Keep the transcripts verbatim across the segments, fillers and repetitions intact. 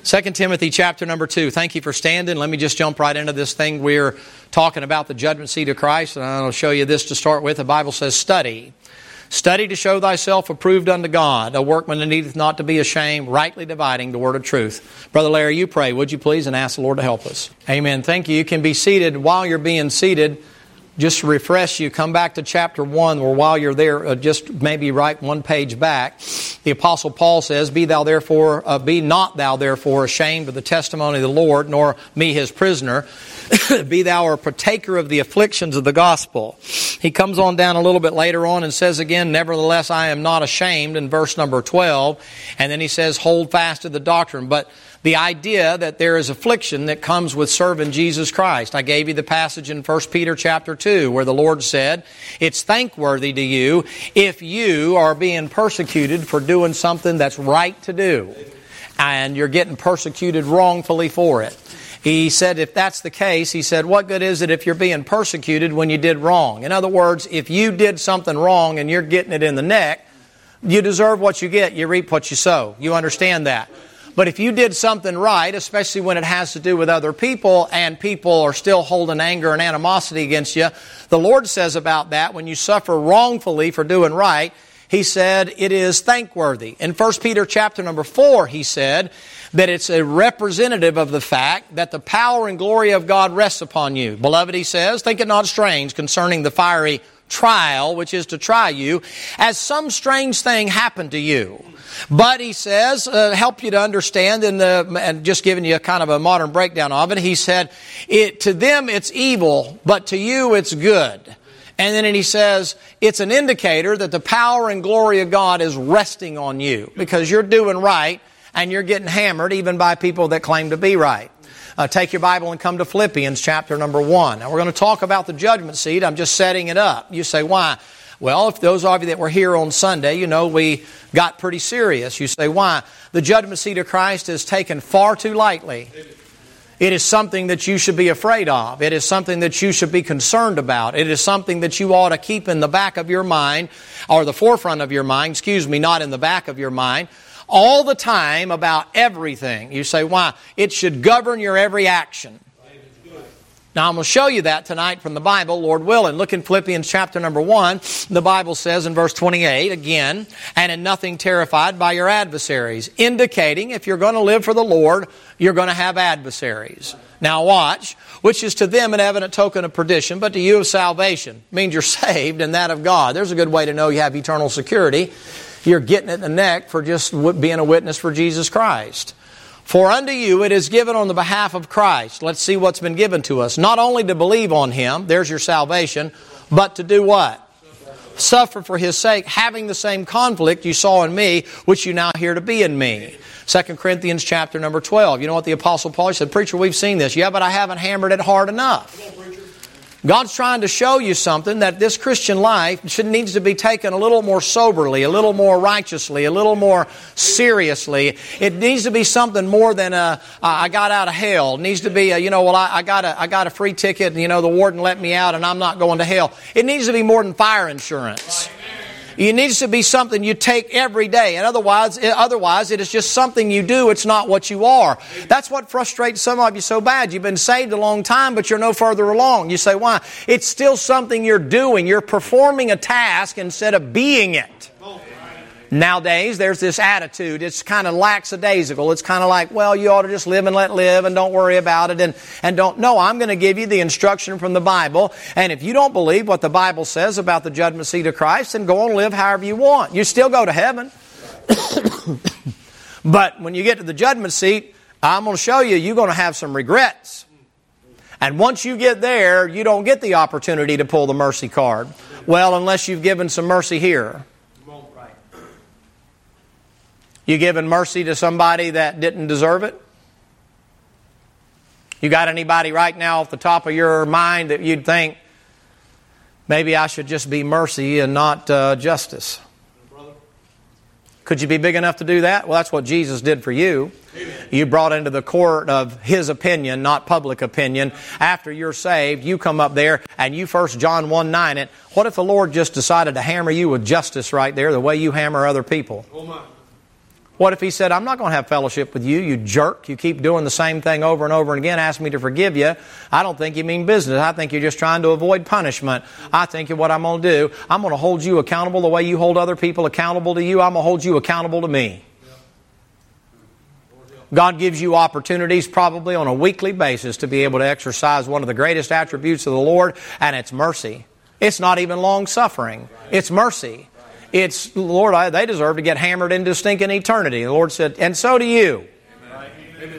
Second Timothy chapter number two. Thank you for standing. Let me just jump right into this thing. We're talking about the judgment seat of Christ, and I'll show you this to start with. The Bible says, study. Study to show thyself approved unto God, a workman that needeth not to be ashamed, rightly dividing the word of truth. Brother Larry, you pray, would you please, and ask the Lord to help us. Amen. Thank you. You can be seated. While you're being seated, just to refresh you, come back to chapter one, or while you're there, uh, just maybe right one page back. The Apostle Paul says, Be thou therefore, uh, be not thou therefore ashamed of the testimony of the Lord, nor me his prisoner. Be thou a partaker of the afflictions of the gospel. He comes on down a little bit later on and says again, Nevertheless I am not ashamed, in verse number twelve. And then he says, Hold fast to the doctrine. But the idea that there is affliction that comes with serving Jesus Christ. I gave you the passage in First Peter chapter two where the Lord said, It's thankworthy to you if you are being persecuted for doing something that's right to do, and you're getting persecuted wrongfully for it. He said, if that's the case, he said, what good is it if you're being persecuted when you did wrong? In other words, if you did something wrong and you're getting it in the neck, you deserve what you get. You reap what you sow. You understand that? But if you did something right, especially when it has to do with other people, and people are still holding anger and animosity against you, the Lord says about that, when you suffer wrongfully for doing right, He said it is thankworthy. In First Peter chapter number four, he said that it's a representative of the fact that the power and glory of God rests upon you. Beloved, he says, think it not strange concerning the fiery trial, which is to try you, as some strange thing happened to you. But he says, uh, help you to understand, in the, and just giving you a kind of a modern breakdown of it, he said, it, to them it's evil, but to you it's good. And then he says, it's an indicator that the power and glory of God is resting on you, because you're doing right and you're getting hammered even by people that claim to be right. Uh, take your Bible and come to Philippians chapter number one. Now we're going to talk about the judgment seat. I'm just setting it up. You say, why? Well, if those of you that were here on Sunday, you know we got pretty serious. You say, why? The judgment seat of Christ is taken far too lightly. It is something that you should be afraid of. It is something that you should be concerned about. It is something that you ought to keep in the back of your mind, or the forefront of your mind, excuse me, not in the back of your mind, all the time about everything. You say, why? It should govern your every action. Now, I'm going to show you that tonight from the Bible, Lord willing. Look in Philippians chapter number one. The Bible says in verse twenty-eight, again, and in nothing terrified by your adversaries, indicating if you're going to live for the Lord, you're going to have adversaries. Now watch, which is to them an evident token of perdition, but to you of salvation. It means you're saved and that of God. There's a good way to know you have eternal security. You're getting it in the neck for just being a witness for Jesus Christ. For unto you it is given on the behalf of Christ. Let's see what's been given to us. Not only to believe on Him, there's your salvation, but to do what? Suffer for His sake, having the same conflict you saw in me, which you now hear to be in me. Second Corinthians chapter number twelve. You know what the Apostle Paul said? Preacher, we've seen this. Yeah, but I haven't hammered it hard enough. God's trying to show you something, that this Christian life should, needs to be taken a little more soberly, a little more righteously, a little more seriously. It needs to be something more than a, I got out of hell. It needs to be a, you know, well, I, I got a, I got a free ticket and, you know, the warden let me out and I'm not going to hell. It needs to be more than fire insurance. It needs to be something you take every day. And otherwise, otherwise, it is just something you do. It's not what you are. That's what frustrates some of you so bad. You've been saved a long time, but you're no further along. You say, why? It's still something you're doing. You're performing a task instead of being it. Nowadays, there's this attitude. It's kind of lackadaisical. It's kind of like, well, you ought to just live and let live and don't worry about it. And, and don't, no, I'm going to give you the instruction from the Bible. And if you don't believe what the Bible says about the judgment seat of Christ, then go and live however you want. You still go to heaven. But when you get to the judgment seat, I'm going to show you, you're going to have some regrets. And once you get there, you don't get the opportunity to pull the mercy card. Well, unless you've given some mercy here. You giving mercy to somebody that didn't deserve it? You got anybody right now off the top of your mind that you'd think, maybe I should just be mercy and not uh, justice? Could you be big enough to do that? Well, that's what Jesus did for you. Amen. You brought into the court of His opinion, not public opinion. After you're saved, you come up there and you First John one nine it. What if the Lord just decided to hammer you with justice right there the way you hammer other people? Oh my. What if He said, I'm not going to have fellowship with you, you jerk. You keep doing the same thing over and over and again. Ask me to forgive you. I don't think you mean business. I think you're just trying to avoid punishment. I think what I'm going to do, I'm going to hold you accountable the way you hold other people accountable to you. I'm going to hold you accountable to me. God gives you opportunities probably on a weekly basis to be able to exercise one of the greatest attributes of the Lord, and it's mercy. It's not even long-suffering. It's mercy. It's, Lord, I, they deserve to get hammered into stinking eternity. The Lord said, and so do you. Amen.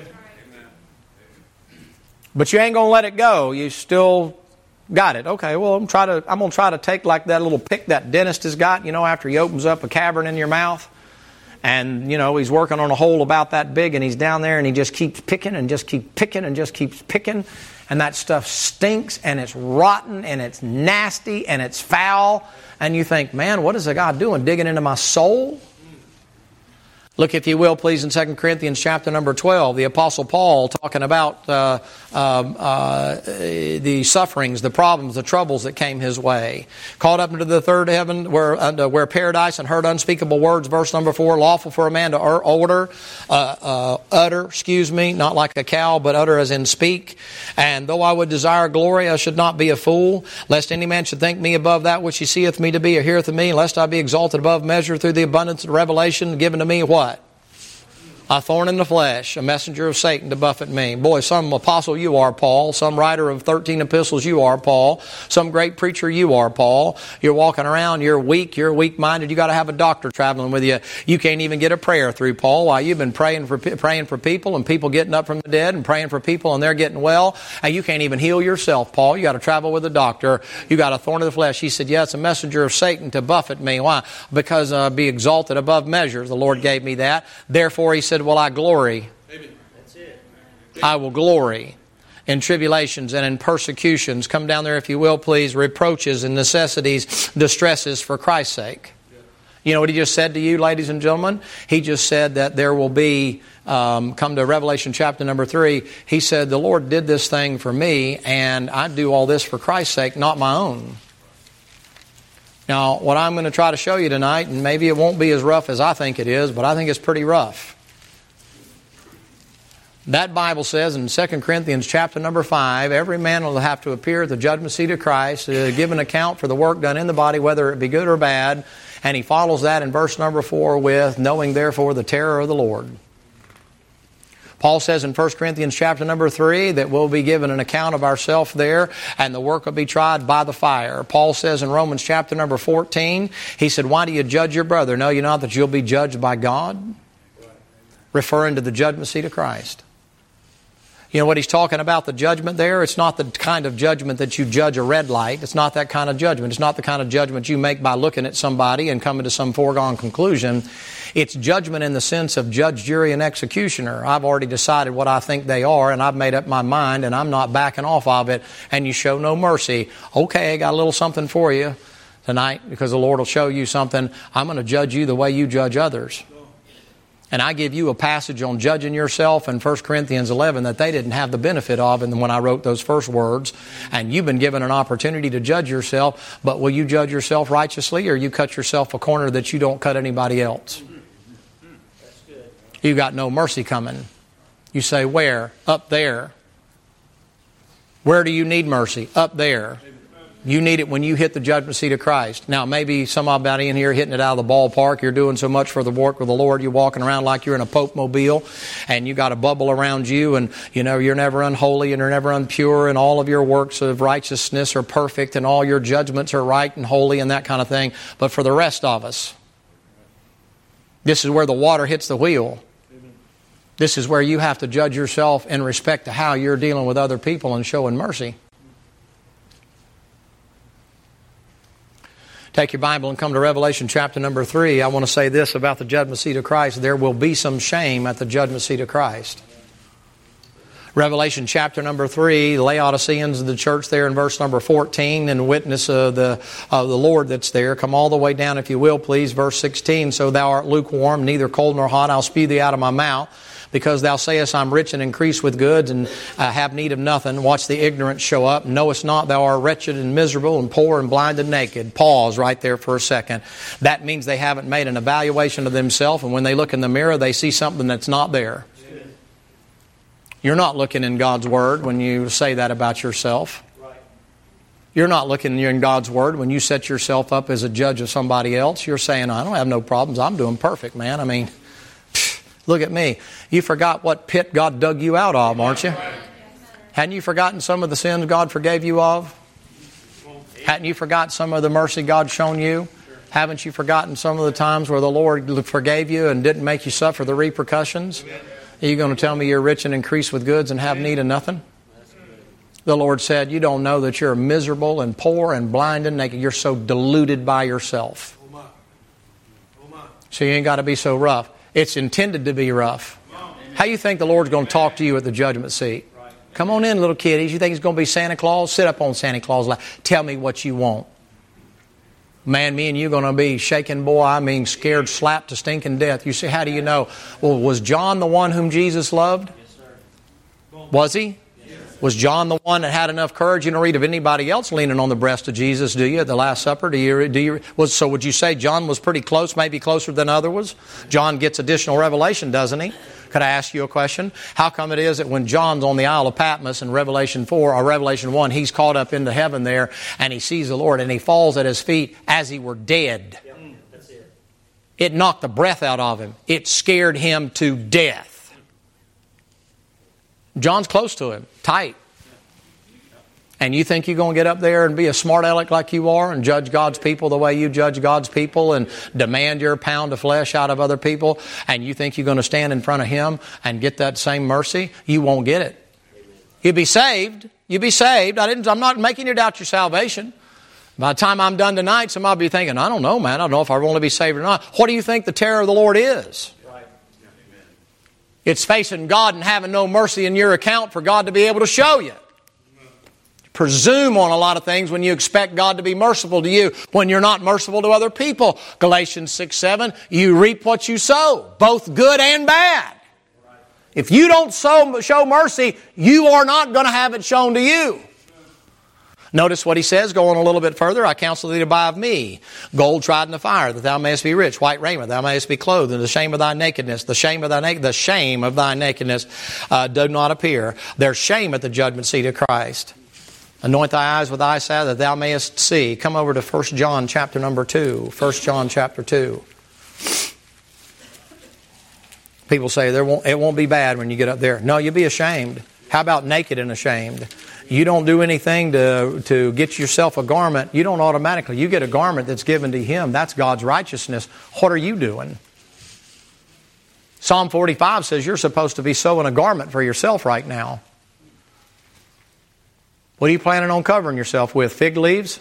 But you ain't going to let it go. You still got it. Okay, well, I'm, try to, I'm going to try to take like that little pick that dentist has got, you know, after he opens up a cavern in your mouth. And, you know, he's working on a hole about that big, and he's down there, and he just keeps picking and just keeps picking and just keeps picking. And that stuff stinks, and it's rotten, and it's nasty, and it's foul. And you think, man, what is the God doing, digging into my soul? Look, if you will, please, in Second Corinthians chapter number twelve, the Apostle Paul talking about uh, uh, uh, the sufferings, the problems, the troubles that came his way. Caught up into the third heaven, where uh, where paradise, and heard unspeakable words, verse number four, lawful for a man to order, uh, uh, utter, excuse me, not like a cow, but utter as in speak. And though I would desire glory, I should not be a fool, lest any man should think me above that which he seeth me to be or heareth of me, lest I be exalted above measure through the abundance of revelation given to me. What? A thorn in the flesh, a messenger of Satan to buffet me. Boy, some apostle you are, Paul. Some writer of thirteen epistles you are, Paul. Some great preacher you are, Paul. You're walking around, you're weak, you're weak-minded. You got to have a doctor traveling with you. You can't even get a prayer through, Paul. While you've been praying for praying for people and people getting up from the dead and praying for people and they're getting well, and you can't even heal yourself, Paul. You got to travel with a doctor. You got a thorn in the flesh. He said, yeah, it's a messenger of Satan to buffet me. Why? Because uh, be exalted above measure. The Lord gave me that. Therefore, He said, well, I glory. That's it. I will glory in tribulations and in persecutions. Come down there, if you will, please. Reproaches and necessities, distresses for Christ's sake. You know what He just said to you, ladies and gentlemen? He just said that there will be, um, come to Revelation chapter number three, He said, the Lord did this thing for me, and I do all this for Christ's sake, not my own. Now, what I'm going to try to show you tonight, and maybe it won't be as rough as I think it is, but I think it's pretty rough. That Bible says in Second Corinthians chapter number five, every man will have to appear at the judgment seat of Christ to give an account for the work done in the body, whether it be good or bad. And he follows that in verse number four with, knowing therefore the terror of the Lord. Paul says in First Corinthians chapter number three that we'll be given an account of ourselves there, and the work will be tried by the fire. Paul says in Romans chapter number fourteen, he said, why do you judge your brother? Know you not that you'll be judged by God? Referring to the judgment seat of Christ. You know what he's talking about, the judgment there? It's not the kind of judgment that you judge a red light. It's not that kind of judgment. It's not the kind of judgment you make by looking at somebody and coming to some foregone conclusion. It's judgment in the sense of judge, jury, and executioner. I've already decided what I think they are, and I've made up my mind, and I'm not backing off of it, and you show no mercy. Okay, I got a little something for you tonight, because the Lord will show you something. I'm going to judge you the way you judge others. And I give you a passage on judging yourself in First Corinthians eleven that they didn't have the benefit of when I wrote those first words. And you've been given an opportunity to judge yourself, but will you judge yourself righteously, or you cut yourself a corner that you don't cut anybody else? You got no mercy coming. You say, where? Up there. Where do you need mercy? Up there. You need it when you hit the judgment seat of Christ. Now, maybe somebody in here hitting it out of the ballpark. You're doing so much for the work of the Lord. You're walking around like you're in a Pope mobile, and you got a bubble around you, and you know you're never unholy and you're never impure, and all of your works of righteousness are perfect, and all your judgments are right and holy, and that kind of thing. But for the rest of us, this is where the water hits the wheel. This is where you have to judge yourself in respect to how you're dealing with other people and showing mercy. Take your Bible and come to Revelation chapter number three. I want to say this about the judgment seat of Christ. There will be some shame at the judgment seat of Christ. Revelation chapter number three, the Laodiceans of the church there in verse number fourteen, and witness of the, of the Lord that's there. Come all the way down, if you will, please. Verse sixteen, so thou art lukewarm, neither cold nor hot, I'll spew thee out of my mouth. Because thou sayest, I'm rich and increase with goods, and uh, have need of nothing. Watch the ignorance show up. Knowest not thou art wretched and miserable and poor and blind and naked. Pause right there for a second. That means they haven't made an evaluation of themselves, and when they look in the mirror, they see something that's not there. You're not looking in God's Word when you say that about yourself. You're not looking in God's Word when you set yourself up as a judge of somebody else. You're saying, I don't have no problems. I'm doing perfect, man. I mean, pff, look at me. You forgot what pit God dug you out of, aren't you? Hadn't you forgotten some of the sins God forgave you of? Hadn't you forgotten some of the mercy God's shown you? Haven't you forgotten some of the times where the Lord forgave you and didn't make you suffer the repercussions? Are you going to tell me you're rich and increase with goods and have need of nothing? The Lord said, you don't know that you're miserable and poor and blind and naked. You're so deluded by yourself. So you ain't got to be so rough. It's intended to be rough. How you think the Lord's going to talk to you at the judgment seat? Come on in, little kiddies. You think He's going to be Santa Claus? Sit up on Santa Claus' lap. Tell me what you want. Man, me and you going to be shaking, boy, I mean scared, slapped to stinking death. You say, how do you know? Well, was John the one whom Jesus loved? Yes, sir. Was he? Yes. Was John the one that had enough courage? You don't read of anybody else leaning on the breast of Jesus, do you, at the Last Supper? Do you? Do you? Was, so would you say John was pretty close, maybe closer than others was? John gets additional revelation, doesn't he? Could I ask you a question? How come it is that when John's on the Isle of Patmos in Revelation four or Revelation one, he's caught up into heaven there and he sees the Lord and he falls at His feet as he were dead? Yep, that's it. It knocked the breath out of him. It scared him to death. John's close to him, tight. And you think you're going to get up there and be a smart aleck like you are and judge God's people the way you judge God's people and demand your pound of flesh out of other people, and you think you're going to stand in front of Him and get that same mercy? You won't get it. You'll be saved. You'll be saved. I didn't, I'm not making you doubt your salvation. By the time I'm done tonight, somebody will be thinking, I don't know, man. I don't know if I want to be saved or not. What do you think the terror of the Lord is? Right. It's facing God and having no mercy in your account for God to be able to show you. Presume on a lot of things when you expect God to be merciful to you when you're not merciful to other people. Galatians six seven, you reap what you sow, both good and bad. If you don't sow, show mercy, you are not going to have it shown to you. Notice what he says, going a little bit further. I counsel thee to buy of me gold tried in the fire, that thou mayest be rich, white raiment, thou mayest be clothed, and the shame of thy nakedness, the shame of thy na- the shame of thy nakedness uh, do not appear. There's shame at the judgment seat of Christ. Anoint thy eyes with eye salve that thou mayest see. Come over to First John chapter number two. First John chapter two. People say there won't, it won't be bad when you get up there. No, you'll be ashamed. How about naked and ashamed? You don't do anything to, to get yourself a garment. You don't automatically. You get a garment that's given to Him. That's God's righteousness. What are you doing? Psalm forty-five says you're supposed to be sewing a garment for yourself right now. What are you planning on covering yourself with? Fig leaves?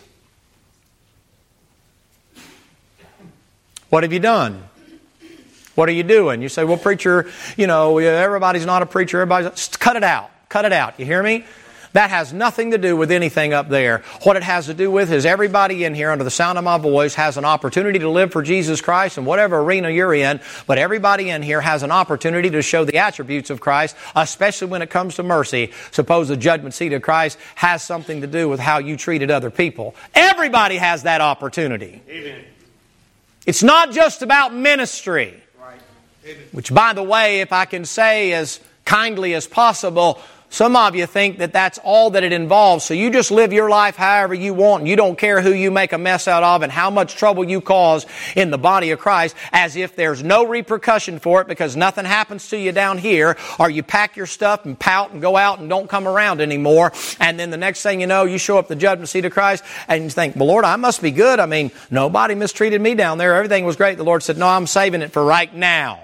What have you done? What are you doing? You say, well, preacher, you know, everybody's not a preacher. Everybody's... Cut it out. Cut it out. You hear me? That has nothing to do with anything up there. What it has to do with is everybody in here under the sound of my voice has an opportunity to live for Jesus Christ in whatever arena you're in, but everybody in here has an opportunity to show the attributes of Christ, especially when it comes to mercy. Suppose the judgment seat of Christ has something to do with how you treated other people. Everybody has that opportunity. Amen. It's not just about ministry. Right. Amen. Which, by the way, if I can say as kindly as possible, some of you think that that's all that it involves, so you just live your life however you want, and you don't care who you make a mess out of and how much trouble you cause in the body of Christ, as if there's no repercussion for it because nothing happens to you down here, or you pack your stuff and pout and go out and don't come around anymore, and then the next thing you know, you show up at the judgment seat of Christ, and you think, well, Lord, I must be good. I mean, nobody mistreated me down there. Everything was great. The Lord said, no, I'm saving it for right now.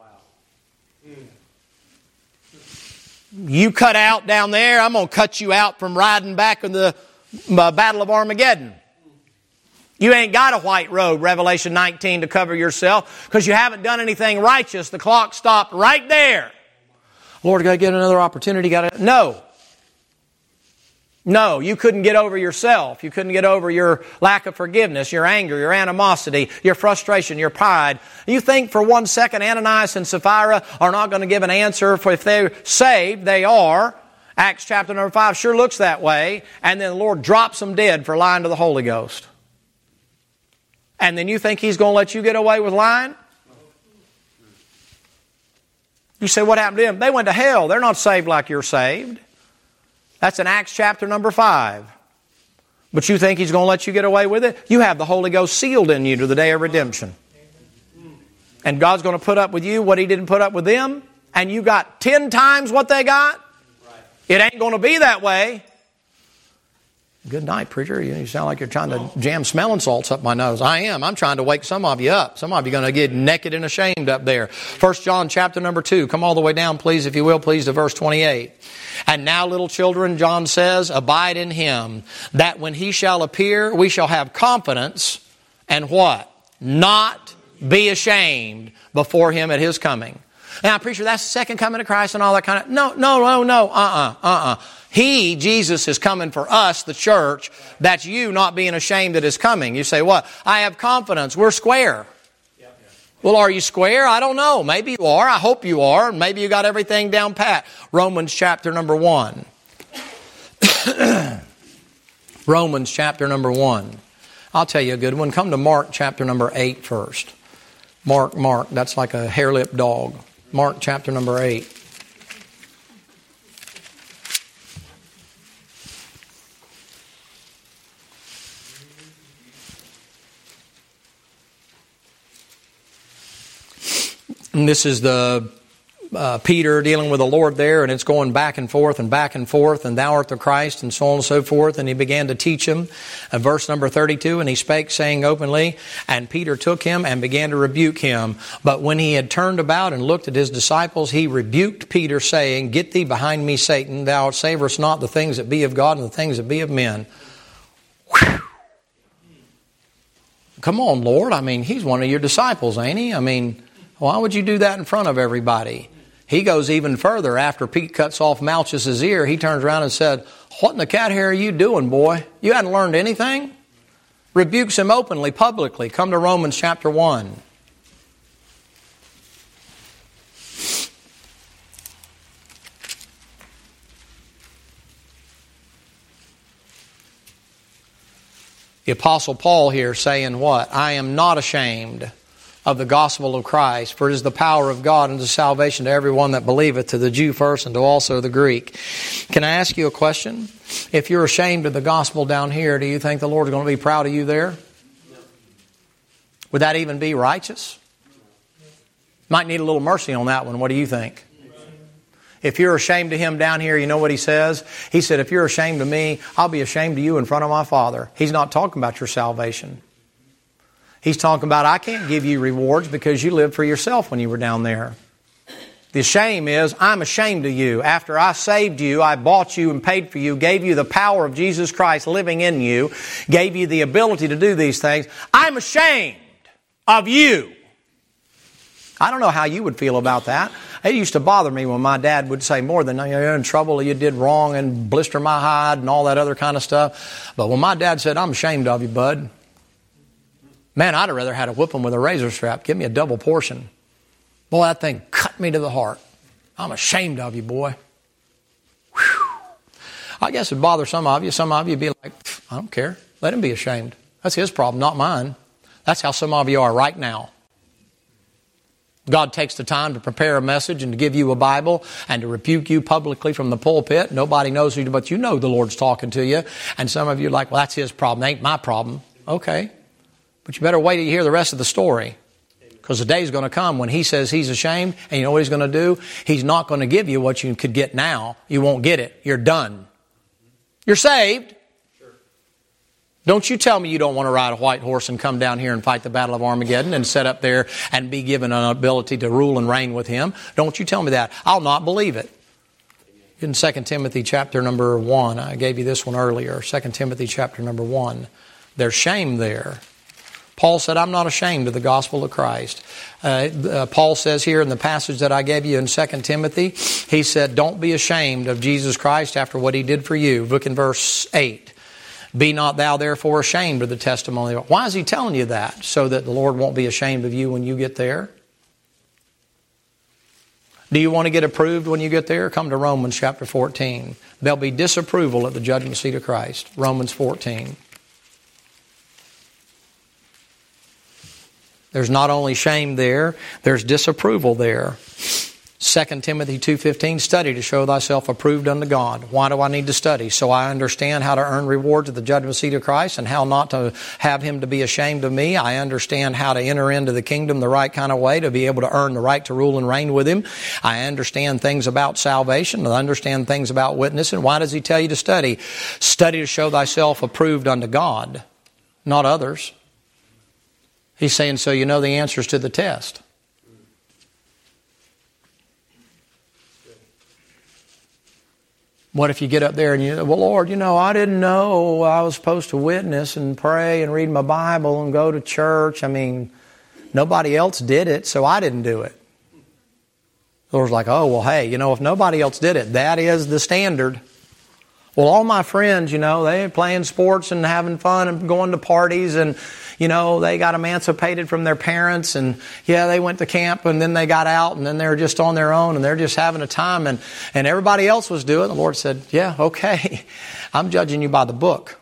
You cut out down there, I'm going to cut you out from riding back in the uh, Battle of Armageddon. You ain't got a white robe, Revelation nineteen, to cover yourself because you haven't done anything righteous. The clock stopped right there. Lord, got to get another opportunity. Got to No. No, you couldn't get over yourself. You couldn't get over your lack of forgiveness, your anger, your animosity, your frustration, your pride. You think for one second Ananias and Sapphira are not going to give an answer for if they're saved? They are. Acts chapter number five sure looks that way. And then the Lord drops them dead for lying to the Holy Ghost. And then you think He's going to let you get away with lying? You say, what happened to them? They went to hell. They're not saved like you're saved. That's in Acts chapter number five. But you think He's going to let you get away with it? You have the Holy Ghost sealed in you to the day of redemption. And God's going to put up with you what He didn't put up with them. And you got ten times what they got? It ain't going to be that way. Good night, preacher. You sound like you're trying to jam smelling salts up my nose. I am. I'm trying to wake some of you up. Some of you are going to get naked and ashamed up there. First John chapter number two. Come all the way down, please, if you will, please, to verse twenty-eight. And now, little children, John says, abide in Him, that when He shall appear, we shall have confidence and what? Not be ashamed before Him at His coming. Now, preacher, that's the second coming of Christ and all that kind of... No, no, no, no. Uh-uh, uh-uh. He, Jesus, is coming for us, the church. That's you not being ashamed at His coming. You say, what? I have confidence. We're square. Well, are you square? I don't know. Maybe you are. I hope you are. Maybe you got everything down pat. Romans chapter number one. Romans chapter number one. I'll tell you a good one. Come to Mark chapter number eight first. Mark, Mark. That's like a hair-lipped dog. Mark chapter number eight. And this is the uh, Peter dealing with the Lord there, and it's going back and forth and back and forth, and thou art the Christ, and so on and so forth. And he began to teach him. And verse number thirty-two, and he spake, saying openly, and Peter took him and began to rebuke him. But when he had turned about and looked at his disciples, he rebuked Peter, saying, Get thee behind me, Satan. Thou savourest not the things that be of God and the things that be of men. Whew. Come on, Lord. I mean, he's one of your disciples, ain't he? I mean... Why would you do that in front of everybody? He goes even further. After Pete cuts off Malchus's ear, he turns around and said, What in the cat hair are you doing, boy? You hadn't learned anything? Rebukes him openly, publicly. Come to Romans chapter one. The Apostle Paul here saying what? I am not ashamed of the gospel of Christ, for it is the power of God unto salvation to everyone that believeth, to the Jew first and to also the Greek. Can I ask you a question? If you're ashamed of the gospel down here, do you think the Lord is going to be proud of you there? No. Would that even be righteous? Might need a little mercy on that one. What do you think? If you're ashamed of Him down here, you know what He says? He said, if you're ashamed of me, I'll be ashamed of you in front of my Father. He's not talking about your salvation. He's talking about, I can't give you rewards because you lived for yourself when you were down there. The shame is, I'm ashamed of you. After I saved you, I bought you and paid for you, gave you the power of Jesus Christ living in you, gave you the ability to do these things. I'm ashamed of you. I don't know how you would feel about that. It used to bother me when my dad would say more than, you're in trouble, you did wrong, and blister my hide and all that other kind of stuff. But when my dad said, I'm ashamed of you, bud, man, I'd have rather had a whipping with a razor strap. Give me a double portion. Boy, that thing cut me to the heart. I'm ashamed of you, boy. Whew. I guess it'd bother some of you. Some of you would be like, I don't care. Let him be ashamed. That's his problem, not mine. That's how some of you are right now. God takes the time to prepare a message and to give you a Bible and to rebuke you publicly from the pulpit. Nobody knows who, but you know the Lord's talking to you. And some of you are like, well, that's his problem. It ain't my problem. Okay. But you better wait till you hear the rest of the story. Because the day's going to come when He says He's ashamed, and you know what He's going to do? He's not going to give you what you could get now. You won't get it. You're done. You're saved. Sure. Don't you tell me you don't want to ride a white horse and come down here and fight the battle of Armageddon and sit up there and be given an ability to rule and reign with Him. Don't you tell me that. I'll not believe it. In Second Timothy chapter number one, I gave you this one earlier. Second Timothy chapter number one. There's shame there. Paul said, I'm not ashamed of the gospel of Christ. Uh, uh, Paul says here in the passage that I gave you in Second Timothy, he said, don't be ashamed of Jesus Christ after what he did for you. Look in verse eight. Be not thou therefore ashamed of the testimony. Why is he telling you that? So that the Lord won't be ashamed of you when you get there? Do you want to get approved when you get there? Come to Romans chapter fourteen. There'll be disapproval at the judgment seat of Christ. Romans fourteen. There's not only shame there, there's disapproval there. Second Timothy two fifteen, study to show thyself approved unto God. Why do I need to study? So I understand how to earn rewards at the judgment seat of Christ and how not to have Him to be ashamed of me. I understand how to enter into the kingdom the right kind of way to be able to earn the right to rule and reign with Him. I understand things about salvation. I understand things about witnessing. Why does He tell you to study? Study to show thyself approved unto God, not others. He's saying so you know the answers to the test. What if you get up there and you, well, Lord, you know, I didn't know I was supposed to witness and pray and read my Bible and go to church. I mean, nobody else did it, so I didn't do it. The Lord's like, oh, well, hey, you know, if nobody else did it, that is the standard. Well, all my friends, you know, they're playing sports and having fun and going to parties and, you know, they got emancipated from their parents and, yeah, they went to camp and then they got out and then they're just on their own and they're just having a time and, and everybody else was doing it. The Lord said, yeah, okay, I'm judging you by the book.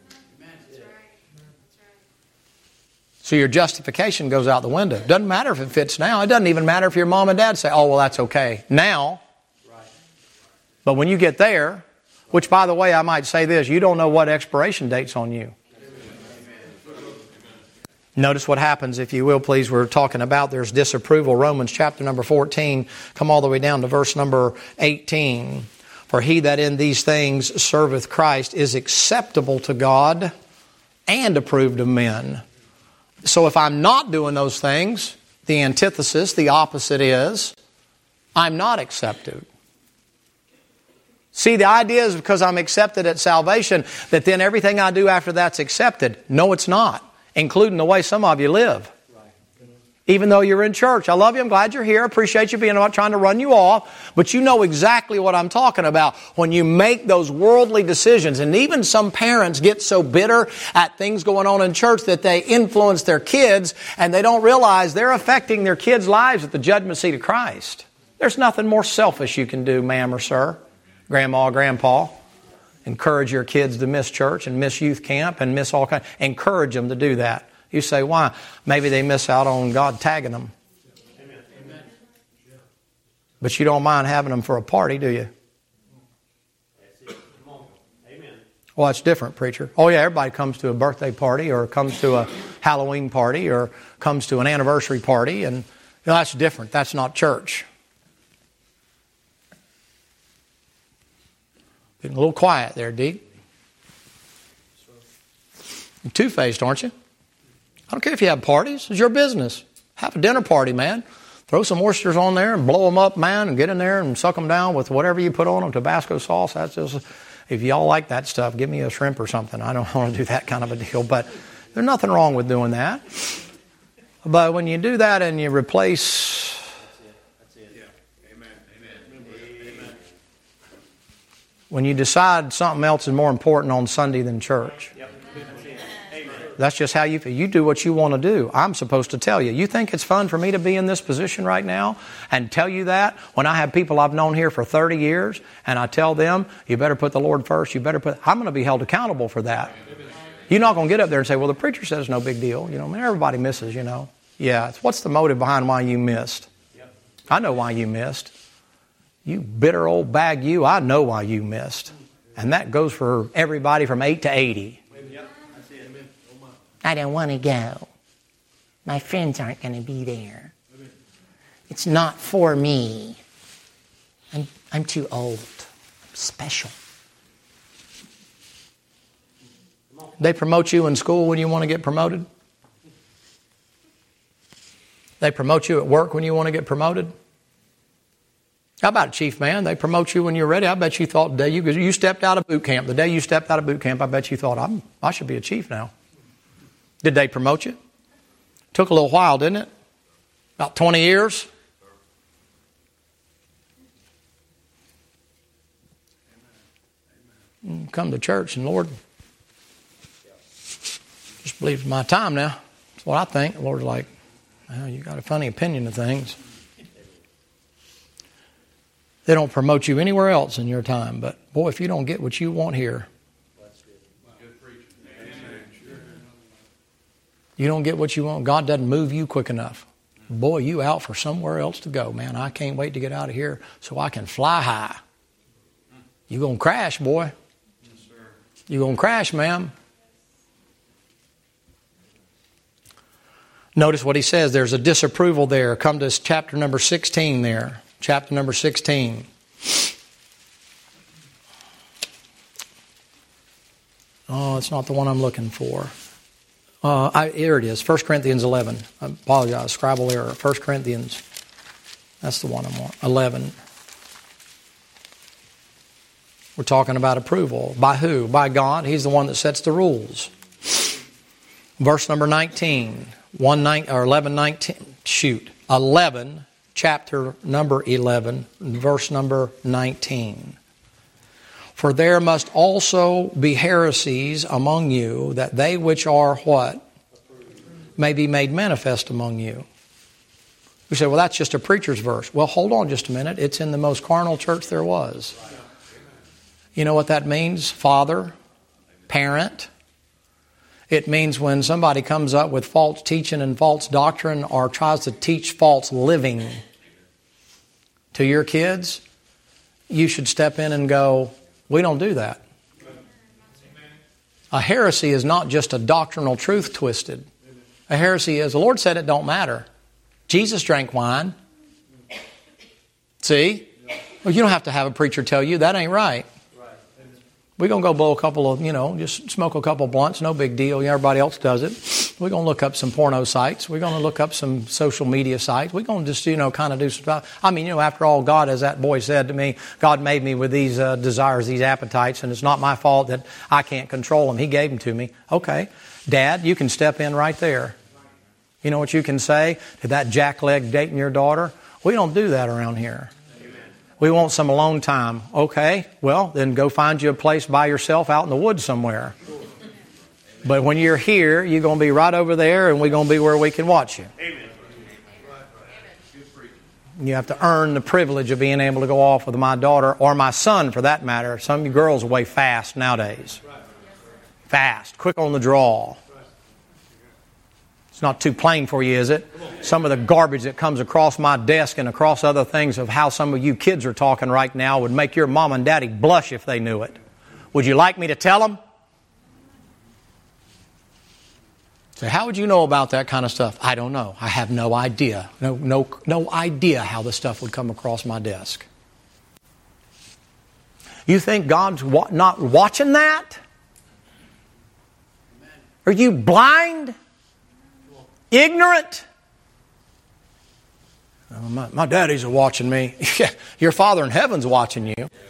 So your justification goes out the window. Doesn't matter if it fits now. It doesn't even matter if your mom and dad say, oh, well, that's okay now. But when you get there, which, by the way, I might say this, you don't know what expiration date's on you. Notice what happens, if you will, please. We're talking about there's disapproval. Romans chapter number fourteen, come all the way down to verse number eighteen. For he that in these things serveth Christ is acceptable to God and approved of men. So if I'm not doing those things, the antithesis, the opposite is, I'm not accepted. See, the idea is because I'm accepted at salvation, that then everything I do after that's accepted. No, it's not. Including the way some of you live. Even though you're in church. I love you. I'm glad you're here. I appreciate you being. I'm not trying to run you off. But you know exactly what I'm talking about. When you make those worldly decisions. And even some parents get so bitter at things going on in church that they influence their kids. And they don't realize they're affecting their kids' lives at the judgment seat of Christ. There's nothing more selfish you can do, ma'am or sir. Grandma, grandpa. Encourage your kids to miss church and miss youth camp and miss all kinds. Encourage them to do that. You say, why? Maybe they miss out on God tagging them. Amen. But you don't mind having them for a party, do you? Amen. Well, that's different, preacher. Oh, yeah, everybody comes to a birthday party or comes to a Halloween party or comes to an anniversary party. And you know, that's different. That's not church. Getting a little quiet there, Deke. You're two-faced, aren't you? I don't care if you have parties. It's your business. Have a dinner party, man. Throw some oysters on there and blow them up, man, and get in there and suck them down with whatever you put on them, Tabasco sauce. That's just, if y'all like that stuff, give me a shrimp or something. I don't want to do that kind of a deal, but there's nothing wrong with doing that. But when you do that and you replace... When you decide something else is more important on Sunday than church. That's just how you feel. You do what you want to do. I'm supposed to tell you. You think it's fun for me to be in this position right now and tell you that when I have people I've known here for thirty years and I tell them, you better put the Lord first. You better put, I'm going to be held accountable for that. You're not going to get up there and say, well, the preacher says no big deal. You know, I mean, everybody misses, you know. Yeah, it's what's the motive behind why you missed? I know why you missed. You bitter old bag you, I know why you missed. And that goes for everybody from eight to eighty. I don't want to go. My friends aren't going to be there. It's not for me. I'm, I'm too old. I'm special. They promote you in school when you want to get promoted? They promote you at work when you want to get promoted? How about it, Chief Man? They promote you when you're ready. I bet you thought the day you, you stepped out of boot camp, the day you stepped out of boot camp, I bet you thought, I'm, I should be a chief now. Did they promote you? Took a little while, didn't it? About twenty years. Come to church and Lord, just believe it's my time now. That's what I think. The Lord's like, well, you got a funny opinion of things. They don't promote you anywhere else in your time. But boy, if you don't get what you want here, you don't get what you want. God doesn't move you quick enough. Boy, you out for somewhere else to go. Man, I can't wait to get out of here so I can fly high. You're going to crash, boy. You're going to crash, ma'am. Notice what he says. There's a disapproval there. Come to chapter number sixteen there. Chapter number sixteen. Oh, it's not the one I'm looking for. Uh, I, here it is. First Corinthians eleven. I apologize. Scribal error. First Corinthians. That's the one I want. eleven. We're talking about approval. By who? By God. He's the one that sets the rules. Verse number nineteen. one nine, or eleven nineteen. Shoot. eleven. Chapter number eleven. Verse number nineteen. For there must also be heresies among you, that they which are what? May be made manifest among you. We say, well, that's just a preacher's verse. Well, hold on just a minute. It's in the most carnal church there was. You know what that means? Father, parent. It means when somebody comes up with false teaching and false doctrine or tries to teach false living to your kids, you should step in and go, we don't do that. A heresy is not just a doctrinal truth twisted. A heresy is, the Lord said it don't matter. Jesus drank wine. See? Well, you don't have to have a preacher tell you that ain't right. We're going to go blow a couple of, you know, just smoke a couple of blunts. No big deal. Everybody else does it. We're going to look up some porno sites. We're going to look up some social media sites. We're going to just, you know, kind of do some stuff. I mean, you know, after all, God, as that boy said to me, God made me with these uh, desires, these appetites, and it's not my fault that I can't control them. He gave them to me. Okay. Dad, you can step in right there. You know what you can say to that jackleg dating your daughter? We don't do that around here. We want some alone time. Okay, well, then go find you a place by yourself out in the woods somewhere. But when you're here, you're going to be right over there, and we're going to be where we can watch you. Amen. You have to earn the privilege of being able to go off with my daughter, or my son for that matter. Some of you girls are way fast nowadays. Fast, quick on the draw. It's not too plain for you, is it? Some of the garbage that comes across my desk and across other things of how some of you kids are talking right now would make your mom and daddy blush if they knew it. Would you like me to tell them? So how would you know about that kind of stuff? I don't know. I have no idea. No, no, no idea how this stuff would come across my desk. You think God's wa- not watching that? Are you blind? Ignorant? Oh, my, my daddy's watching me. Your Father in heaven's watching you. Amen.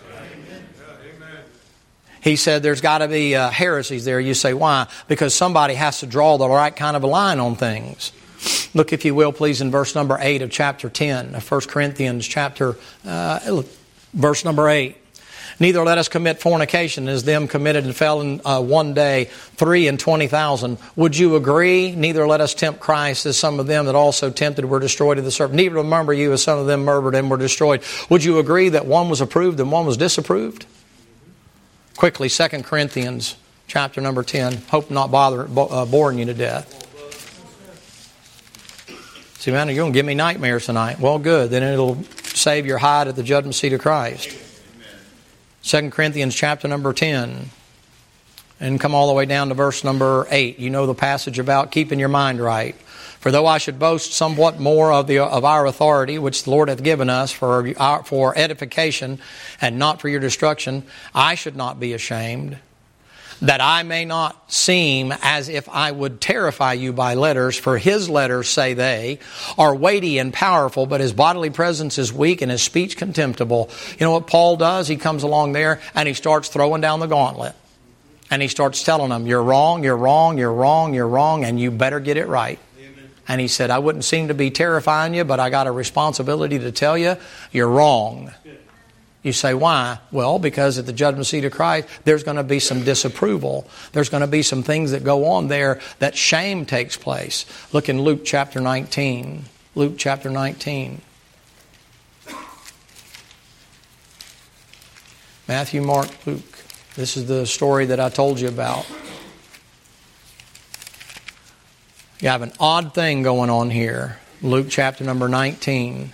He said there's got to be uh, heresies there. You say, why? Because somebody has to draw the right kind of a line on things. Look, if you will, please, in verse number eight of chapter ten of First Corinthians chapter, uh, look, verse number eight. Neither let us commit fornication as them committed and fell in uh, one day, three and twenty thousand. Would you agree? Neither let us tempt Christ as some of them that also tempted were destroyed of the serpent. Neither remember you as some of them murmured and were destroyed. Would you agree that one was approved and one was disapproved? Quickly, Second Corinthians chapter number ten. Hope not bother uh, boring you to death. See, man, you're going to give me nightmares tonight. Well, good. Then it'll save your hide at the judgment seat of Christ. Second Corinthians chapter number ten. And come all the way down to verse number eight. You know the passage about keeping your mind right. For though I should boast somewhat more of the of our authority, which the Lord hath given us for our, for edification and not for your destruction, I should not be ashamed, that I may not seem as if I would terrify you by letters. For his letters, say they, are weighty and powerful, but his bodily presence is weak and his speech contemptible. You know what Paul does? He comes along there and he starts throwing down the gauntlet. And he starts telling them, you're wrong, you're wrong, you're wrong, you're wrong, and you better get it right. Amen. And he said, I wouldn't seem to be terrifying you, but I got a responsibility to tell you, you're wrong. You say, why? Well, because at the judgment seat of Christ, there's going to be some disapproval. There's going to be some things that go on there that shame takes place. Look in Luke chapter nineteen. Luke chapter nineteen. Matthew, Mark, Luke. This is the story that I told you about. You have an odd thing going on here. Luke chapter number nineteen.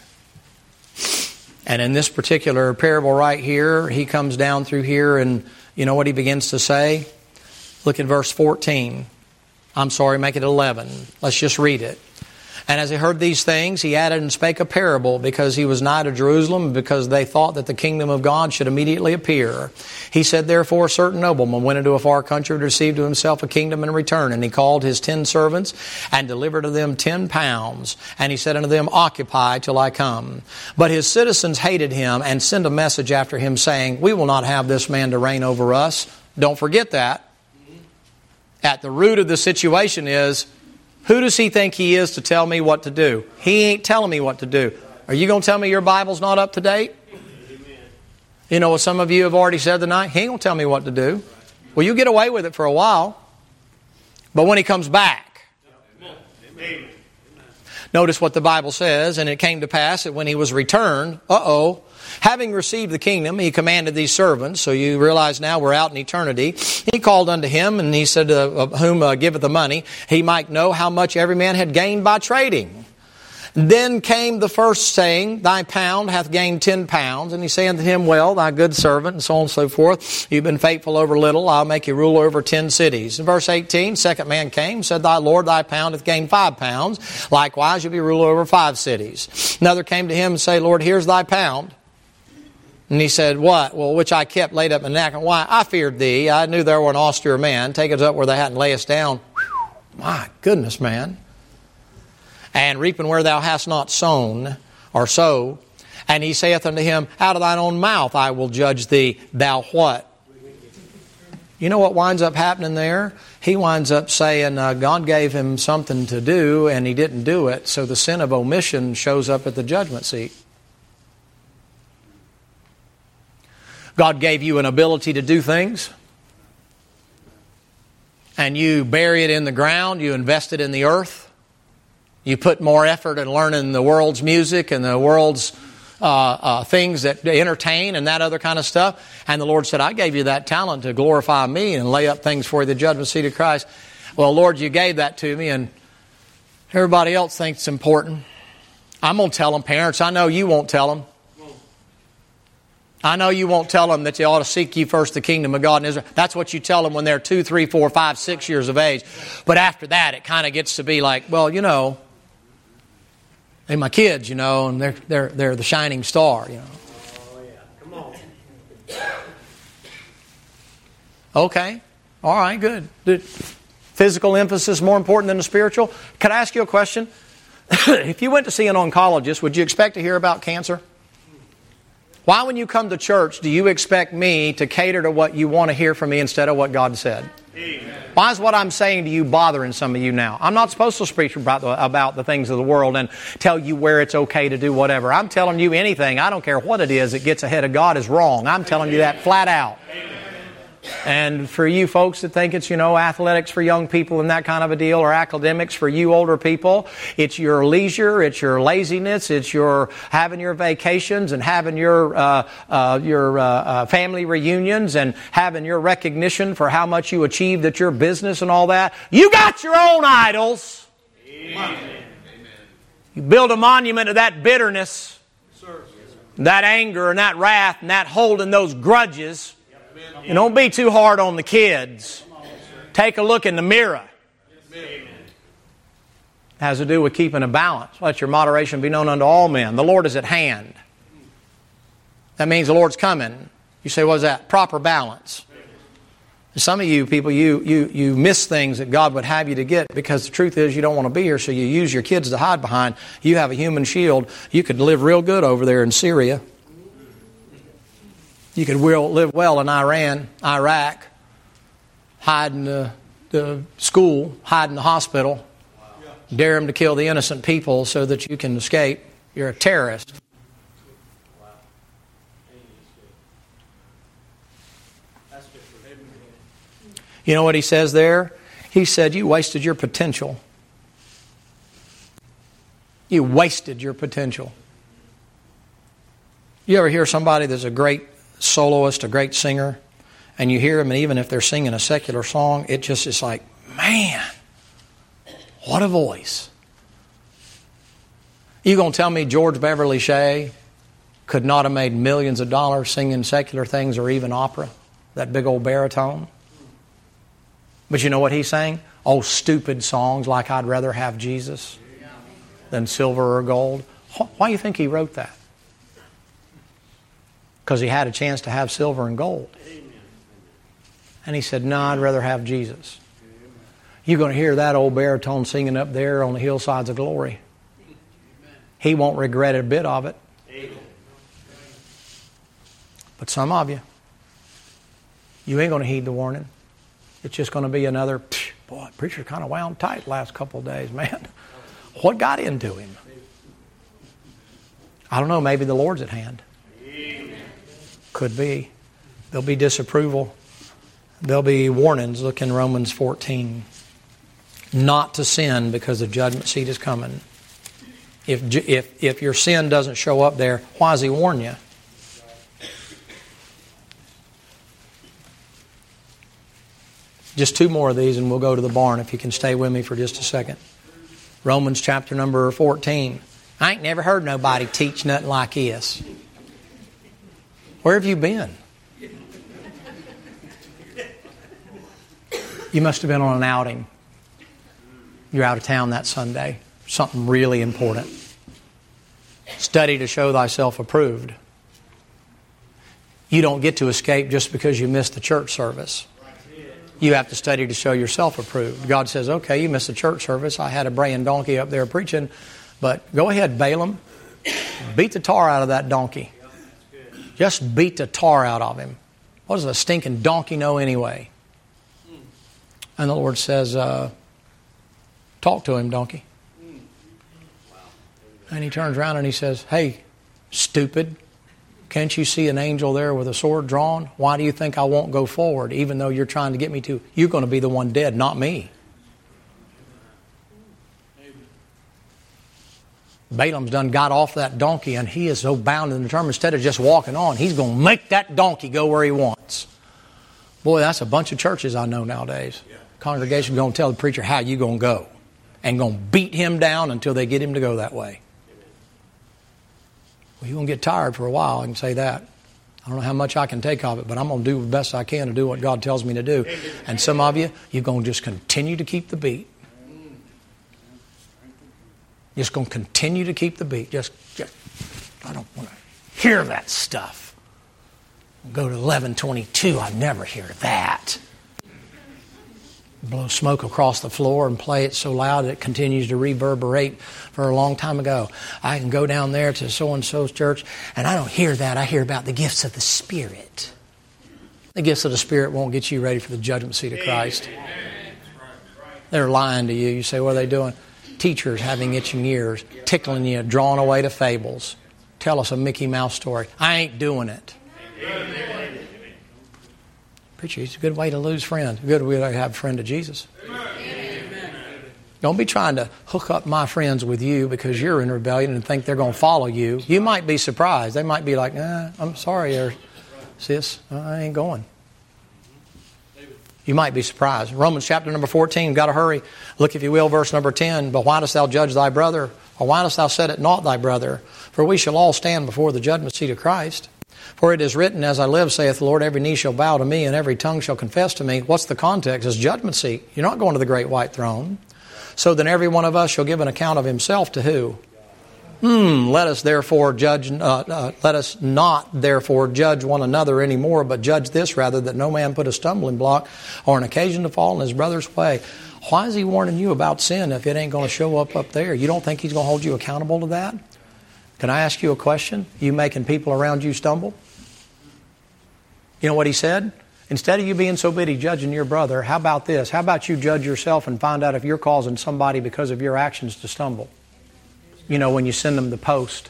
And in this particular parable right here, he comes down through here and you know what he begins to say? Look at verse fourteen. I'm sorry, make it eleven. Let's just read it. And as he heard these things, he added and spake a parable, because he was nigh to Jerusalem, because they thought that the kingdom of God should immediately appear. He said, therefore, a certain nobleman went into a far country to receive to himself a kingdom in return. And he called his ten servants and delivered to them ten pounds. And he said unto them, occupy till I come. But his citizens hated him and sent a message after him, saying, we will not have this man to reign over us. Don't forget that. At the root of the situation is, who does he think he is to tell me what to do? He ain't telling me what to do. Are you going to tell me your Bible's not up to date? Amen. You know what some of you have already said tonight? He ain't going to tell me what to do. Well, you get away with it for a while. But when he comes back, Amen. Notice what the Bible says. And it came to pass that when he was returned, uh-oh, having received the kingdom, he commanded these servants. So you realize now we're out in eternity. He called unto him, and he said, uh, whom uh, giveth the money, he might know how much every man had gained by trading. Then came the first, saying, thy pound hath gained ten pounds. And he said unto him, well, thy good servant, and so on and so forth. You've been faithful over little, I'll make you ruler over ten cities. In verse eighteen, second man came, said, thy Lord, thy pound hath gained five pounds. Likewise, you'll be ruler over five cities. Another came to him and said, Lord, here's thy pound. And he said, what? Well, which I kept laid up in the neck. And why? I feared thee. I knew thou were an austere man. Take us up where they hadn't lay us down. Whew, my goodness, man. And reaping where thou hast not sown, or sow. And he saith unto him, out of thine own mouth I will judge thee. Thou what? You know what winds up happening there? He winds up saying uh, God gave him something to do and he didn't do it. So the sin of omission shows up at the judgment seat. God gave you an ability to do things. And you bury it in the ground. You invest it in the earth. You put more effort in learning the world's music and the world's uh, uh, things that entertain and that other kind of stuff. And the Lord said, I gave you that talent to glorify me and lay up things for the judgment seat of Christ. Well, Lord, you gave that to me and everybody else thinks it's important. I'm going to tell them, parents. I know you won't tell them. I know you won't tell them that they ought to seek ye first the kingdom of God and Israel. That's what you tell them when they're two, three, four, five, six years of age. But after that, it kind of gets to be like, well, you know, they're my kids, you know, and they're they're they're the shining star, you know. Oh yeah, come on. Okay, all right, good. Did physical emphasis more important than the spiritual? Can I ask you a question? If you went to see an oncologist, would you expect to hear about cancer? Why, when you come to church, do you expect me to cater to what you want to hear from me instead of what God said? Amen. Why is what I'm saying to you bothering some of you now? I'm not supposed to speak about the, about the things of the world and tell you where it's okay to do whatever. I'm telling you anything, I don't care what it is, that gets ahead of God is wrong. I'm telling you that flat out. Amen. And for you folks that think it's, you know, athletics for young people and that kind of a deal, or academics for you older people, it's your leisure, it's your laziness, it's your having your vacations and having your uh, uh, your uh, uh, family reunions and having your recognition for how much you achieved at your business and all that. You got your own idols. Amen. You build a monument of that bitterness, that anger and that wrath and that holding those grudges. And don't be too hard on the kids. Take a look in the mirror. It has to do with keeping a balance. Let your moderation be known unto all men. The Lord is at hand. That means the Lord's coming. You say, what is that? Proper balance. Some of you people, you, you, you miss things that God would have you to get because the truth is you don't want to be here, so you use your kids to hide behind. You have a human shield. You could live real good over there in Syria. You could live well in Iran, Iraq, hide in the, the school, hide in the hospital, Dare him to kill the innocent people so that you can escape. You're a terrorist. You know what he says there? He said, you wasted your potential. You wasted your potential. You ever hear somebody that's a great soloist, a great singer, and you hear them, and even if they're singing a secular song, it just is like, man, what a voice. You going to tell me George Beverly Shea could not have made millions of dollars singing secular things or even opera? That big old baritone? But you know what he sang? Oh, stupid songs like I'd rather have Jesus than silver or gold. Why do you think he wrote that? Because he had a chance to have silver and gold. And he said, no, I'd rather have Jesus. You're going to hear that old baritone singing up there on the hillsides of glory. He won't regret a bit of it. But some of you, you ain't going to heed the warning. It's just going to be another, boy, preacher kind of wound tight the last couple of days, man. What got into him? I don't know, maybe the Lord's at hand. Could be. There'll be disapproval. There'll be warnings. Look in Romans fourteen. Not to sin because the judgment seat is coming. If, if, if your sin doesn't show up there, why does he warn you? Just two more of these and we'll go to the barn if you can stay with me for just a second. Romans chapter number fourteen. I ain't never heard nobody teach nothing like this. Where have you been? You must have been on an outing. You're out of town that Sunday. Something really important. Study to show thyself approved. You don't get to escape just because you missed the church service. You have to study to show yourself approved. God says, okay, you missed the church service. I had a braying donkey up there preaching. But go ahead, Balaam. Beat the tar out of that donkey. Just beat the tar out of him. What does a stinking donkey know anyway? And the Lord says, uh, talk to him, donkey. And he turns around and he says, hey, stupid. Can't you see an angel there with a sword drawn? Why do you think I won't go forward even though you're trying to get me to? You're going to be the one dead, not me. Balaam's done got off that donkey and he is so bound and determined instead of just walking on, he's going to make that donkey go where he wants. Boy, that's a bunch of churches I know nowadays. Yeah. Congregation going to tell the preacher how you going to go and going to beat him down until they get him to go that way. Well, you're going to get tired for a while, I can say that. I don't know how much I can take of it, but I'm going to do the best I can to do what God tells me to do. And some of you, you're going to just continue to keep the beat. You're just going to continue to keep the beat. Just, just I don't want to hear that stuff. Go to eleven twenty-two, I never hear that. Blow smoke across the floor and play it so loud that it continues to reverberate for a long time ago. I can go down there to so-and-so's church and I don't hear that. I hear about the gifts of the Spirit. The gifts of the Spirit won't get you ready for the judgment seat of Christ. They're lying to you. You say, what are they doing? Teachers having itching ears, tickling you, drawn away to fables. Tell us a Mickey Mouse story. I ain't doing it. Preacher, it's a good way to lose friends. A good way to have a friend of Jesus. Don't be trying to hook up my friends with you because you're in rebellion and think they're going to follow you. You might be surprised. They might be like, nah, I'm sorry, or sis, I ain't going. You might be surprised. Romans chapter number fourteen, got to hurry. Look, if you will, verse number ten. But why dost thou judge thy brother? Or why dost thou set it not thy brother? For we shall all stand before the judgment seat of Christ. For it is written, as I live, saith the Lord, every knee shall bow to me, and every tongue shall confess to me. What's the context? It's judgment seat. You're not going to the great white throne. So then every one of us shall give an account of himself to who? Hmm, let us therefore judge, uh, uh, let us not therefore judge one another anymore, but judge this rather, that no man put a stumbling block or an occasion to fall in his brother's way. Why is he warning you about sin if it ain't going to show up up there? You don't think he's going to hold you accountable to that? Can I ask you a question? You making people around you stumble? You know what he said? Instead of you being so busy judging your brother, how about this? How about you judge yourself and find out if you're causing somebody because of your actions to stumble? You know, when you send them the post.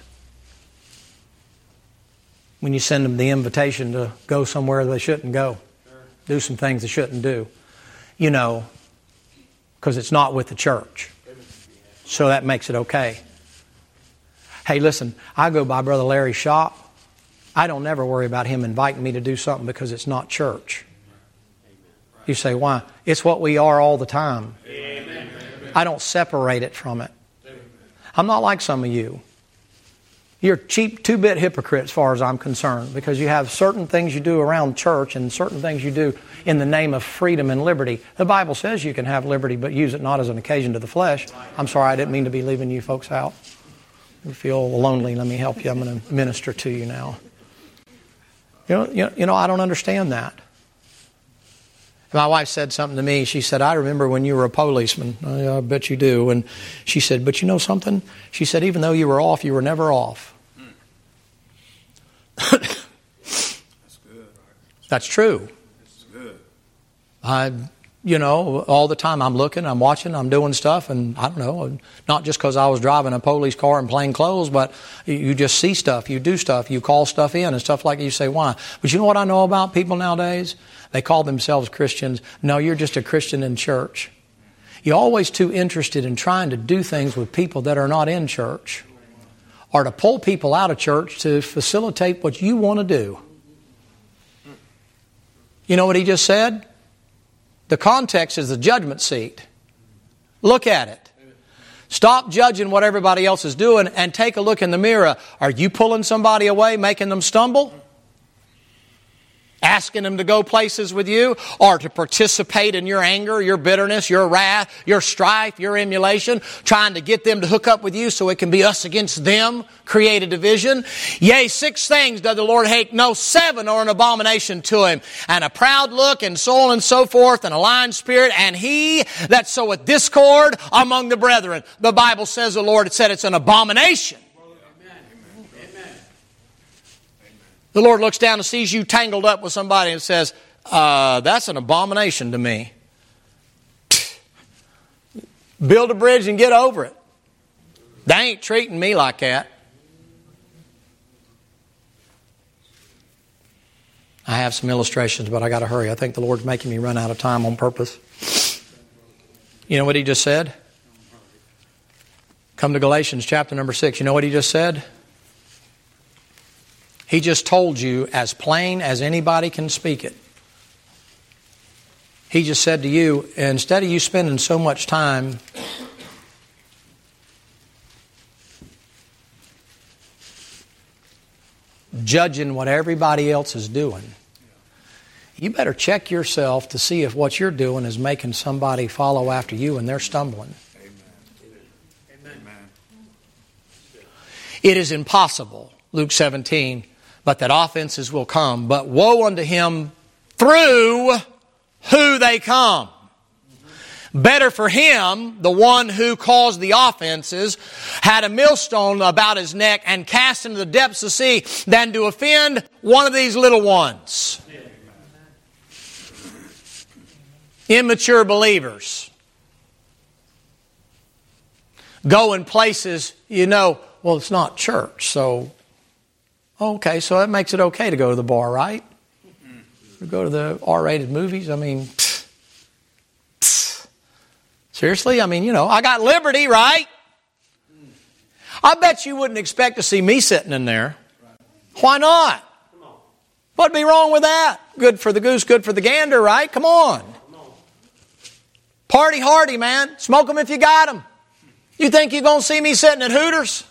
When you send them the invitation to go somewhere they shouldn't go. Do some things they shouldn't do. You know, because it's not with the church. So that makes it okay. Hey, listen, I go by Brother Larry's shop. I don't never worry about him inviting me to do something because it's not church. You say, why? It's what we are all the time. Amen. I don't separate it from it. I'm not like some of you. You're cheap two-bit hypocrite as far as I'm concerned, because you have certain things you do around church and certain things you do in the name of freedom and liberty. The Bible says you can have liberty, but use it not as an occasion to the flesh. I'm sorry, I didn't mean to be leaving you folks out. If you feel lonely, let me help you. I'm going to minister to you now. You know, you know, you know, I don't understand that. My wife said something to me. She said, I remember when you were a policeman. Oh, yeah, I bet you do. And she said, but you know something? She said, even though you were off, you were never off. That's good. That's true. That's good. I, you know, all the time I'm looking, I'm watching, I'm doing stuff, and I don't know, not just because I was driving a police car in plain clothes, but you just see stuff, you do stuff, you call stuff in and stuff like that. You say, why? But you know what I know about people nowadays? They call themselves Christians. No, you're just a Christian in church. You're always too interested in trying to do things with people that are not in church, or to pull people out of church to facilitate what you want to do. You know what he just said? The context is the judgment seat. Look at it. Stop judging what everybody else is doing and take a look in the mirror. Are you pulling somebody away, making them stumble? Asking them to go places with you, or to participate in your anger, your bitterness, your wrath, your strife, your emulation, trying to get them to hook up with you so it can be us against them, create a division. Yea, six things does the Lord hate, no, seven are an abomination to Him, and a proud look, and so on and so forth, and a lying spirit, and he that soweth discord among the brethren. The Bible says the Lord said it's an abomination. The Lord looks down and sees you tangled up with somebody and says, uh, that's an abomination to me. Build a bridge and get over it. They ain't treating me like that. I have some illustrations, but I got to hurry. I think the Lord's making me run out of time on purpose. You know what He just said? Come to Galatians chapter number six. You know what He just said? He just told you as plain as anybody can speak it. He just said to you, instead of you spending so much time judging what everybody else is doing, you better check yourself to see if what you're doing is making somebody follow after you and they're stumbling. Amen. Amen. It is impossible, Luke seventeen, but that offenses will come. But woe unto him through who they come. Better for him, the one who caused the offenses, had a millstone about his neck and cast into the depths of the sea, than to offend one of these little ones. Immature believers. Go in places, you know, well, it's not church, so... Okay, so that makes it okay to go to the bar, right? To go to the R-rated movies. I mean, pfft, pfft. Seriously? I mean, you know, I got liberty, right? I bet you wouldn't expect to see me sitting in there. Why not? What'd be wrong with that? Good for the goose, good for the gander, right? Come on. Party hardy, man. Smoke them if you got them. You think you're going to see me sitting at Hooters?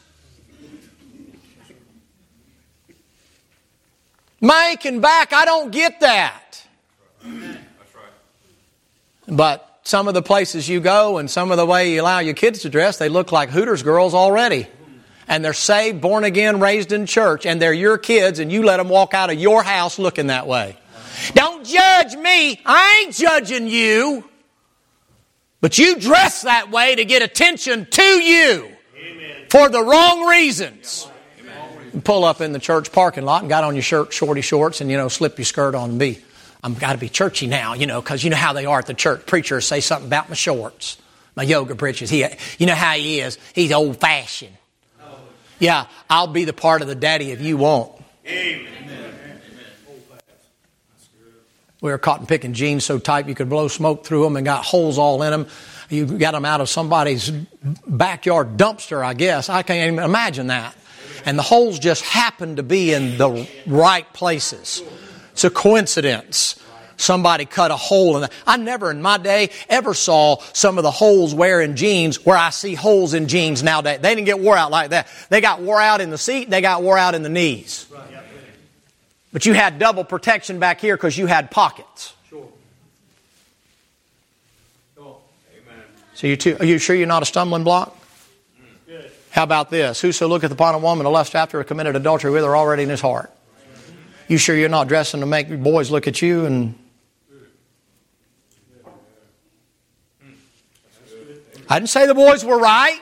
Mike and back, I don't get that. That's right. But some of the places you go and some of the way you allow your kids to dress, they look like Hooters girls already. And they're saved, born again, raised in church, and they're your kids, and you let them walk out of your house looking that way. Don't judge me. I ain't judging you. But you dress that way to get attention to you. Amen. For the wrong reasons. Pull up in the church parking lot and got on your shirt, shorty shorts, and, you know, slip your skirt on and be I'm got to be churchy now, you know, because you know how they are at the church. Preachers say something about my shorts, my yoga breeches. He, you know how he is. He's old-fashioned. Yeah, I'll be the part of the daddy if you won't. Amen. We were cotton picking jeans so tight you could blow smoke through them and got holes all in them. You got them out of somebody's backyard dumpster, I guess. I can't even imagine that. And the holes just happened to be in the right places. It's a coincidence. Somebody cut a hole in that. I never in my day ever saw some of the holes wearing jeans where I see holes in jeans nowadays. They didn't get wore out like that. They got wore out in the seat. They got wore out in the knees. But you had double protection back here because you had pockets. Sure. So you too, are you sure you're not a stumbling block? Good. How about this? Whoso looketh upon a woman to lust after her committed adultery with her already in his heart. You sure you're not dressing to make boys look at you and... I didn't say the boys were right.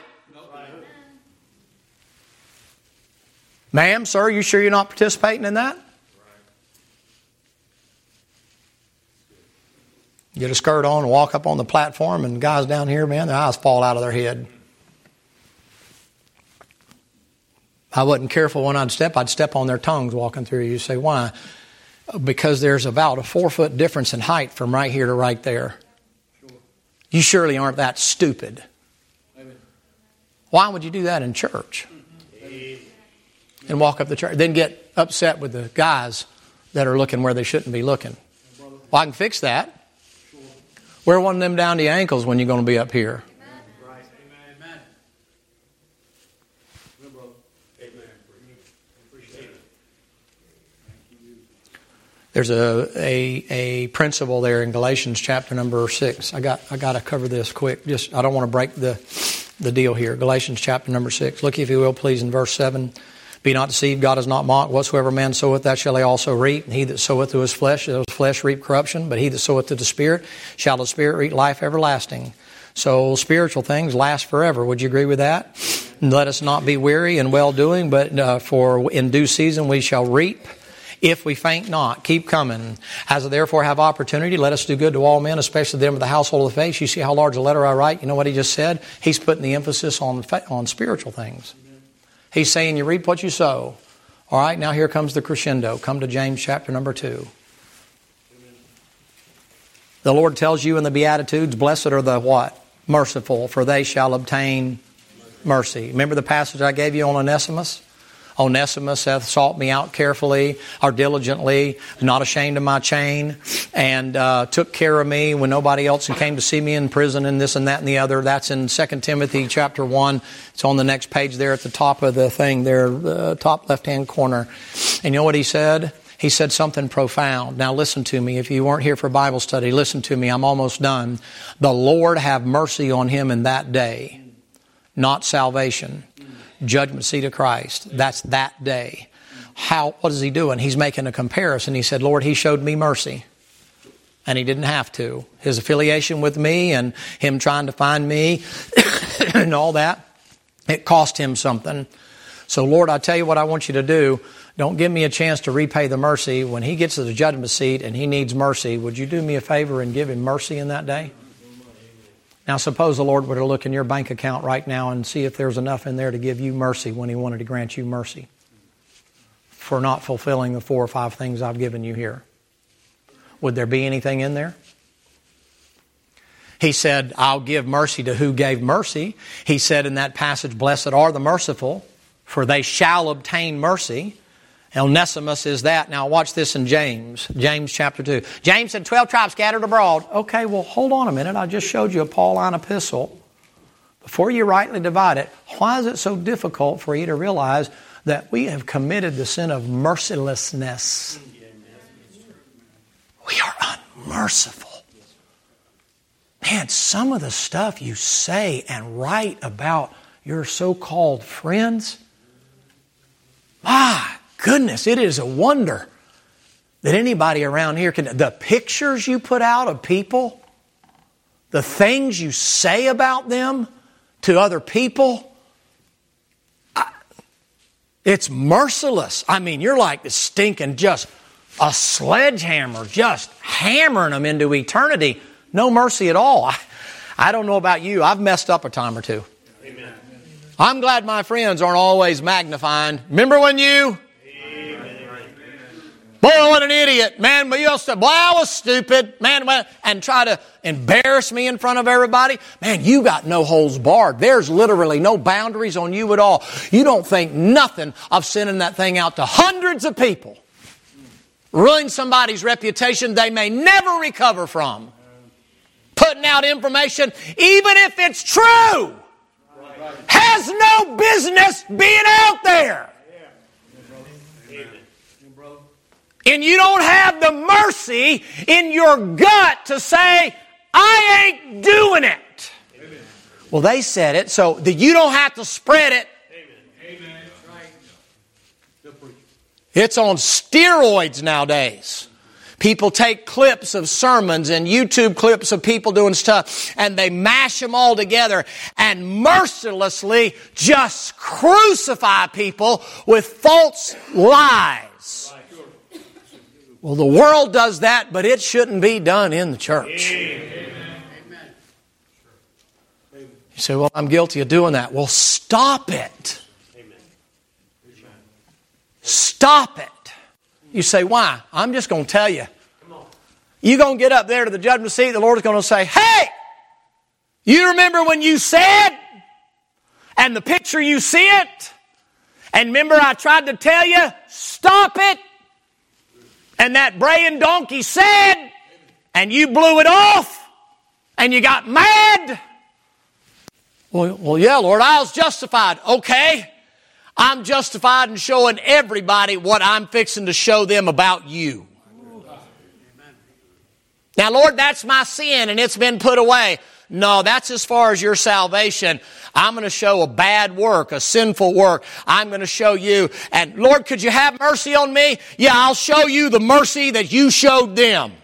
Ma'am, sir, you sure you're not participating in that? Get a skirt on and walk up on the platform, and guys down here, man, their eyes fall out of their head. I wasn't careful when I'd step. I'd step on their tongues walking through. You say, why? Because there's about a four-foot difference in height from right here to right there. You surely aren't that stupid. Why would you do that in church? And walk up the church. Then get upset with the guys that are looking where they shouldn't be looking. Well, I can fix that. Wear one of them down to your ankles when you're going to be up here. Right. Amen. Amen. Appreciate it. There's a, a a principle there in Galatians chapter number six. I got I got to cover this quick. Just I don't want to break the the deal here. Galatians chapter number six. Look, if you will, please, in verse seven. Be not deceived, God is not mocked. Whatsoever man soweth, that shall he also reap. And he that soweth to his flesh, shall his flesh reap corruption. But he that soweth to the Spirit, shall the Spirit reap life everlasting. So spiritual things last forever. Would you agree with that? And let us not be weary in well-doing, but uh, for in due season we shall reap. If we faint not, keep coming. As therefore have opportunity, let us do good to all men, especially them of the household of faith. You see how large a letter I write? You know what he just said? He's putting the emphasis on on spiritual things. He's saying you reap what you sow. All right, now here comes the crescendo. Come to James chapter number two. The Lord tells you in the Beatitudes, blessed are the what? Merciful, for they shall obtain mercy. Remember the passage I gave you on Onesimus? Onesimus hath sought me out carefully or diligently, not ashamed of my chain, and uh, took care of me when nobody else came to see me in prison and this and that and the other. That's in Second Timothy chapter one. It's on the next page there at the top of the thing there, the top left-hand corner. And you know what he said? He said something profound. Now listen to me. If you weren't here for Bible study, listen to me. I'm almost done. The Lord have mercy on him in that day, not salvation. Judgment seat of Christ. That's that day. How? What is he doing? He's making a comparison. He said, Lord, he showed me mercy. And he didn't have to. His affiliation with me and him trying to find me and all that, it cost him something. So, Lord, I tell you what I want you to do. Don't give me a chance to repay the mercy. When he gets to the judgment seat and he needs mercy, would you do me a favor and give him mercy in that day? Now, suppose the Lord were to look in your bank account right now and see if there's enough in there to give you mercy when he wanted to grant you mercy for not fulfilling the four or five things I've given you here. Would there be anything in there? He said, I'll give mercy to who gave mercy. He said in that passage, blessed are the merciful, for they shall obtain mercy. Onesimus is that. Now watch this in James. James chapter two. James said, twelve tribes scattered abroad. Okay, well, hold on a minute. I just showed you a Pauline epistle. Before you rightly divide it, why is it so difficult for you to realize that we have committed the sin of mercilessness? We are unmerciful. Man, some of the stuff you say and write about your so-called friends, my goodness, it is a wonder that anybody around here can... The pictures you put out of people, the things you say about them to other people, I, it's merciless. I mean, you're like the stinking just a sledgehammer, just hammering them into eternity. No mercy at all. I, I don't know about you. I've messed up a time or two. Amen. I'm glad my friends aren't always magnifying. Remember when you... Boy, what an idiot. Man, but you also, boy, I was stupid. Man, and try to embarrass me in front of everybody. Man, you got no holes barred. There's literally no boundaries on you at all. You don't think nothing of sending that thing out to hundreds of people. Ruining somebody's reputation they may never recover from. Putting out information, even if it's true, has no business being out there. And you don't have the mercy in your gut to say, I ain't doing it. Amen. Well, they said it, so that you don't have to spread it. Amen. Amen. Right. It's on steroids nowadays. People take clips of sermons and YouTube clips of people doing stuff, and they mash them all together and mercilessly just crucify people with false lies. Well, the world does that, but it shouldn't be done in the church. Amen. You say, well, I'm guilty of doing that. Well, stop it. Amen. Stop it. You say, why? I'm just going to tell you. You're going to get up there to the judgment seat, the Lord is going to say, hey, you remember when you said, and the picture you see it, and remember I tried to tell you, stop it. And that braying donkey said, and you blew it off, and you got mad. Well, well, yeah, Lord, I was justified. Okay, I'm justified in showing everybody what I'm fixing to show them about you. Now, Lord, that's my sin, and it's been put away. No, that's as far as your salvation. I'm going to show a bad work, a sinful work. I'm going to show you. And Lord, could you have mercy on me? Yeah, I'll show you the mercy that you showed them.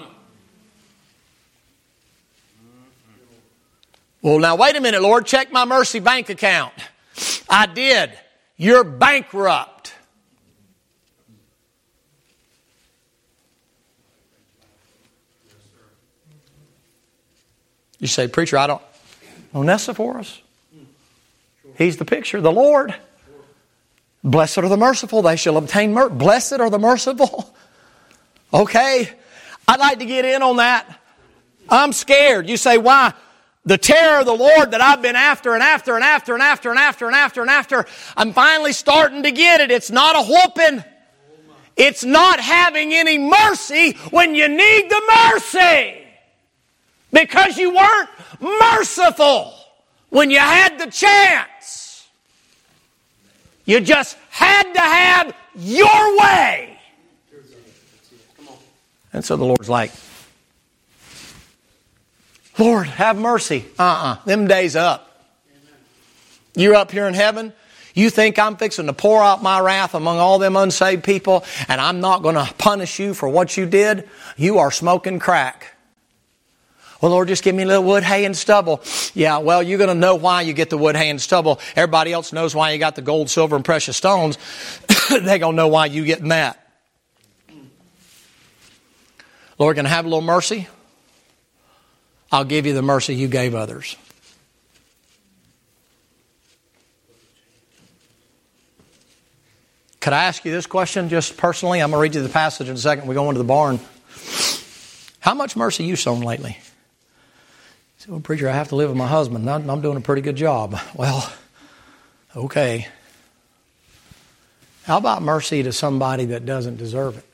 Well, now wait a minute, Lord. Check my mercy bank account. I did. You're bankrupt. You say, preacher, I don't. Onesiphorus. He's the picture, the Lord. Blessed are the merciful, they shall obtain mercy. Blessed are the merciful. Okay, I'd like to get in on that. I'm scared. You say, why? The terror of the Lord that I've been after and after and after and after and after and after and after. I'm finally starting to get it. It's not a whooping. It's not having any mercy when you need the mercy. Because you weren't merciful when you had the chance. You just had to have your way. And so the Lord's like, Lord, have mercy. Uh-uh. Them days up. You're up here in heaven. You think I'm fixing to pour out my wrath among all them unsaved people, and I'm not going to punish you for what you did? You are smoking crack. Well, Lord, just give me a little wood, hay, and stubble. Yeah, well, you're going to know why you get the wood, hay, and stubble. Everybody else knows why you got the gold, silver, and precious stones. They're going to know why you getting that. Lord, can I have a little mercy? I'll give you the mercy you gave others. Could I ask you this question just personally? I'm going to read you the passage in a second. We go into the barn. How much mercy you shown lately? I said, well, preacher, I have to live with my husband. I'm, I'm doing a pretty good job. Well, okay. How about mercy to somebody that doesn't deserve it?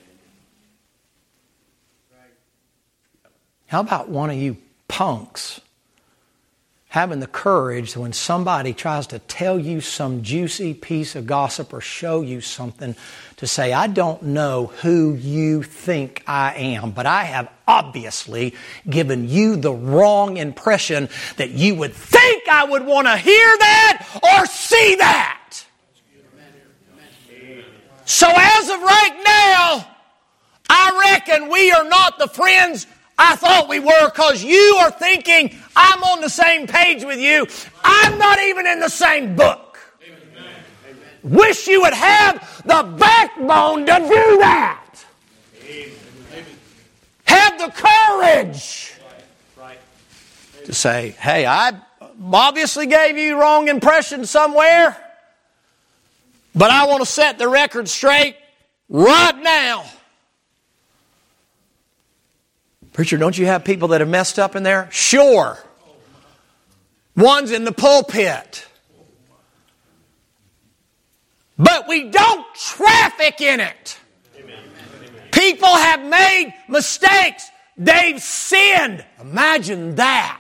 How about one of you punks having the courage when somebody tries to tell you some juicy piece of gossip or show you something to say, I don't know who you think I am, but I have obviously given you the wrong impression that you would think I would want to hear that or see that. So as of right now, I reckon we are not the friends I thought we were, because you are thinking I'm on the same page with you. I'm not even in the same book. Amen. Wish you would have the backbone to do that. Have the courage to say, hey, I obviously gave you wrong impression somewhere, but I want to set the record straight right now. Preacher, don't you have people that have messed up in there? Sure. One's in the pulpit. But we don't traffic in it. People have made mistakes. They've sinned. Imagine that.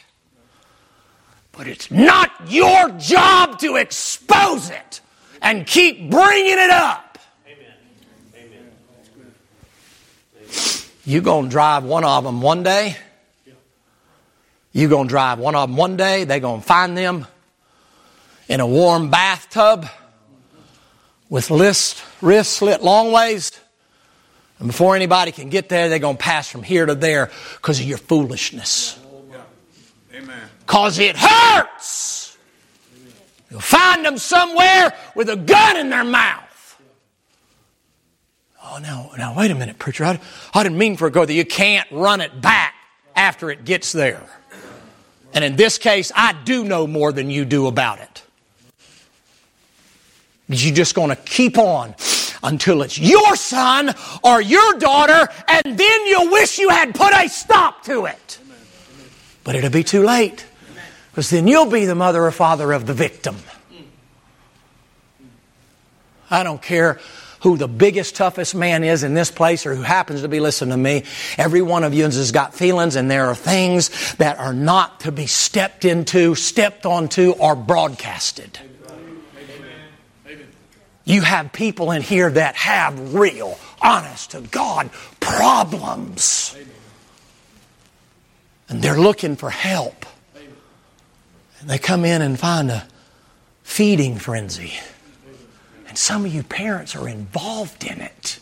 But it's not your job to expose it and keep bringing it up. Amen. Amen. You're going to drive one of them one day. You're going to drive one of them one day. They're going to find them in a warm bathtub with wrists slit long ways. And before anybody can get there, they're going to pass from here to there because of your foolishness. Because it hurts. You'll find them somewhere with a gun in their mouth. Oh, now, now wait a minute, preacher. I, I didn't mean for it to go there. You can't run it back after it gets there. And in this case, I do know more than you do about it. You're just going to keep on until it's your son or your daughter, and then you'll wish you had put a stop to it. But it'll be too late, because then you'll be the mother or father of the victim. I don't care who the biggest, toughest man is in this place or who happens to be listening to me. Every one of you has got feelings, and there are things that are not to be stepped into, stepped onto, or broadcasted. You have people in here that have real, honest to God problems. And they're looking for help. And they come in and find a feeding frenzy. And some of you parents are involved in it.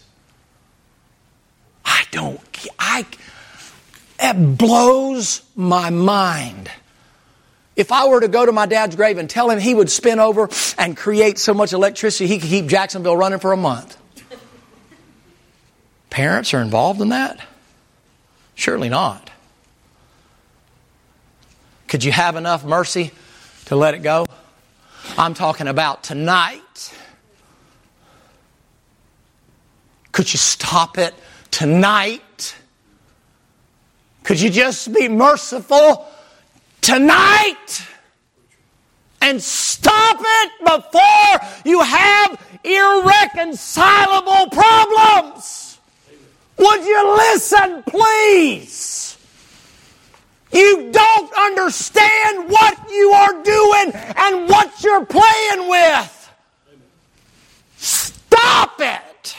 I don't, I, it blows my mind. If I were to go to my dad's grave and tell him he would spin over and create so much electricity he could keep Jacksonville running for a month. Parents are involved in that? Surely not. Could you have enough mercy to let it go? I'm talking about tonight. Could you stop it tonight? Could you just be merciful tonight and stop it before you have irreconcilable problems? Would you listen, please? You don't understand what you are doing and what you're playing with. Stop it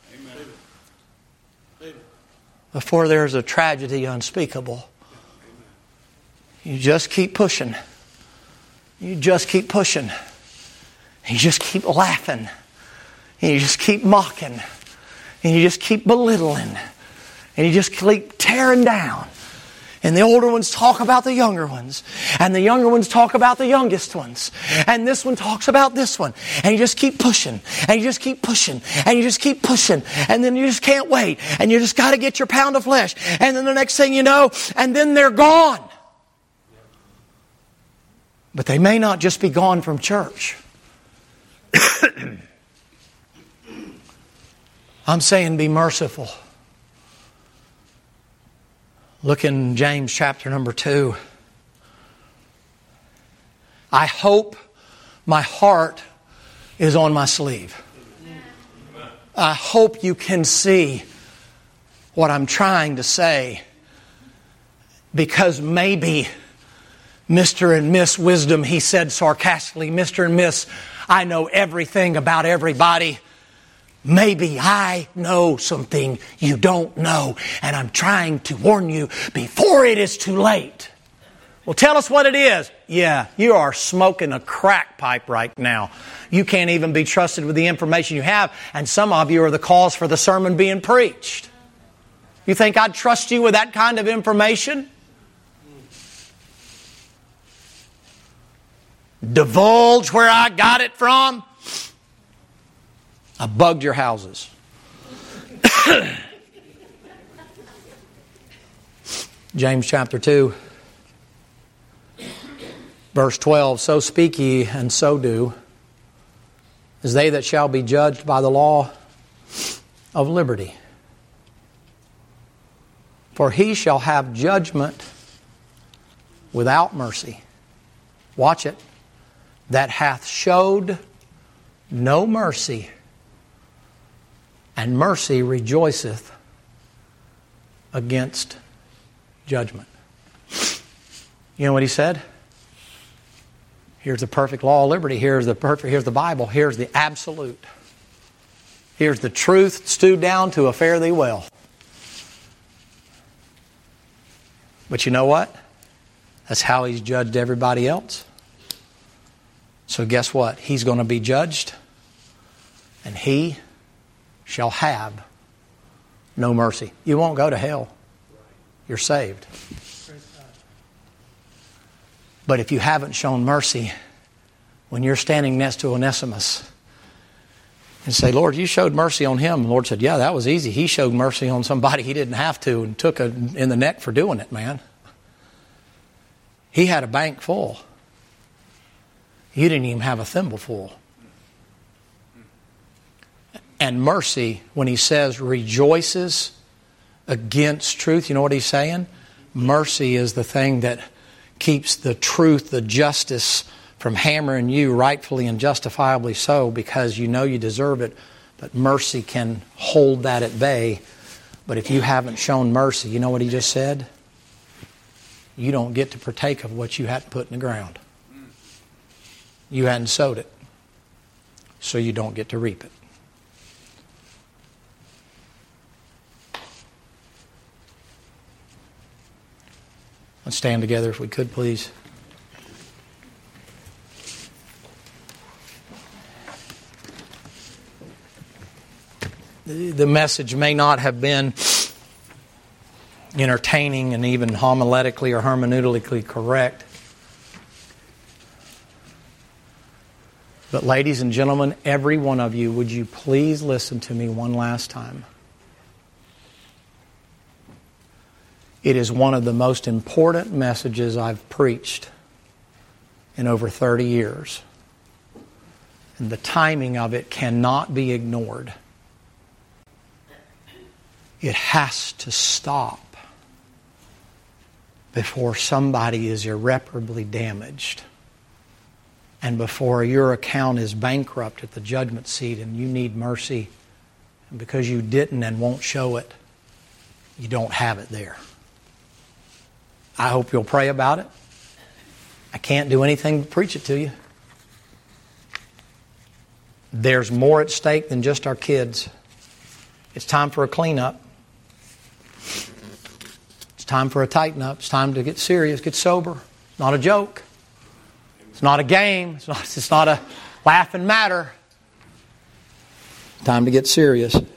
before there's a tragedy unspeakable. You just keep pushing. You just keep pushing. You just keep laughing. And you just keep mocking. And you just keep belittling. And you just keep tearing down. And the older ones talk about the younger ones. And the younger ones talk about the youngest ones. And this one talks about this one. And you just keep pushing. And you just keep pushing. And you just keep pushing. And then you just can't wait. And you just got to get your pound of flesh. And then the next thing you know, and then they're gone. But they may not just be gone from church. I'm saying be merciful. Look in James chapter number two. I hope my heart is on my sleeve. I hope you can see what I'm trying to say, because maybe Mister and Miss Wisdom, he said sarcastically, Mister and Miss, I know everything about everybody. Maybe I know something you don't know, and I'm trying to warn you before it is too late. Well, tell us what it is. Yeah, you are smoking a crack pipe right now. You can't even be trusted with the information you have, and some of you are the cause for the sermon being preached. You think I'd trust you with that kind of information? Divulge where I got it from? I bugged your houses. James chapter two, verse twelve, so speak ye and so do, as they that shall be judged by the law of liberty. For he shall have judgment without mercy. Watch it. That hath showed no mercy, and mercy rejoiceth against judgment. You know what he said? Here's the perfect law of liberty. Here's the perfect. Here's the Bible. Here's the absolute. Here's the truth stewed down to a fare thee well. But you know what? That's how he's judged everybody else. So guess what? He's going to be judged, and he shall have no mercy. You won't go to hell. You're saved. But if you haven't shown mercy, when you're standing next to Onesimus and say, Lord, you showed mercy on him. The Lord said, yeah, that was easy. He showed mercy on somebody he didn't have to and took a, in the neck for doing it, man. He had a bank full. You didn't even have a thimble full. And mercy, when he says rejoices against truth, you know what he's saying? Mercy is the thing that keeps the truth, the justice from hammering you rightfully and justifiably so because you know you deserve it. But mercy can hold that at bay. But if you haven't shown mercy, you know what he just said? You don't get to partake of what you hadn't put in the ground. You hadn't sowed it. So you don't get to reap it. Let's stand together if we could, please. The message may not have been entertaining and even homiletically or hermeneutically correct. But ladies and gentlemen, every one of you, would you please listen to me one last time? It is one of the most important messages I've preached in over thirty years. And the timing of it cannot be ignored. It has to stop before somebody is irreparably damaged and before your account is bankrupt at the judgment seat and you need mercy. And because you didn't and won't show it, you don't have it there. I hope you'll pray about it. I can't do anything but preach it to you. There's more at stake than just our kids. It's time for a cleanup. It's time for a tighten up. It's time to get serious, get sober. It's not a joke. It's not a game. It's not, it's not a laughing matter. Time to get serious.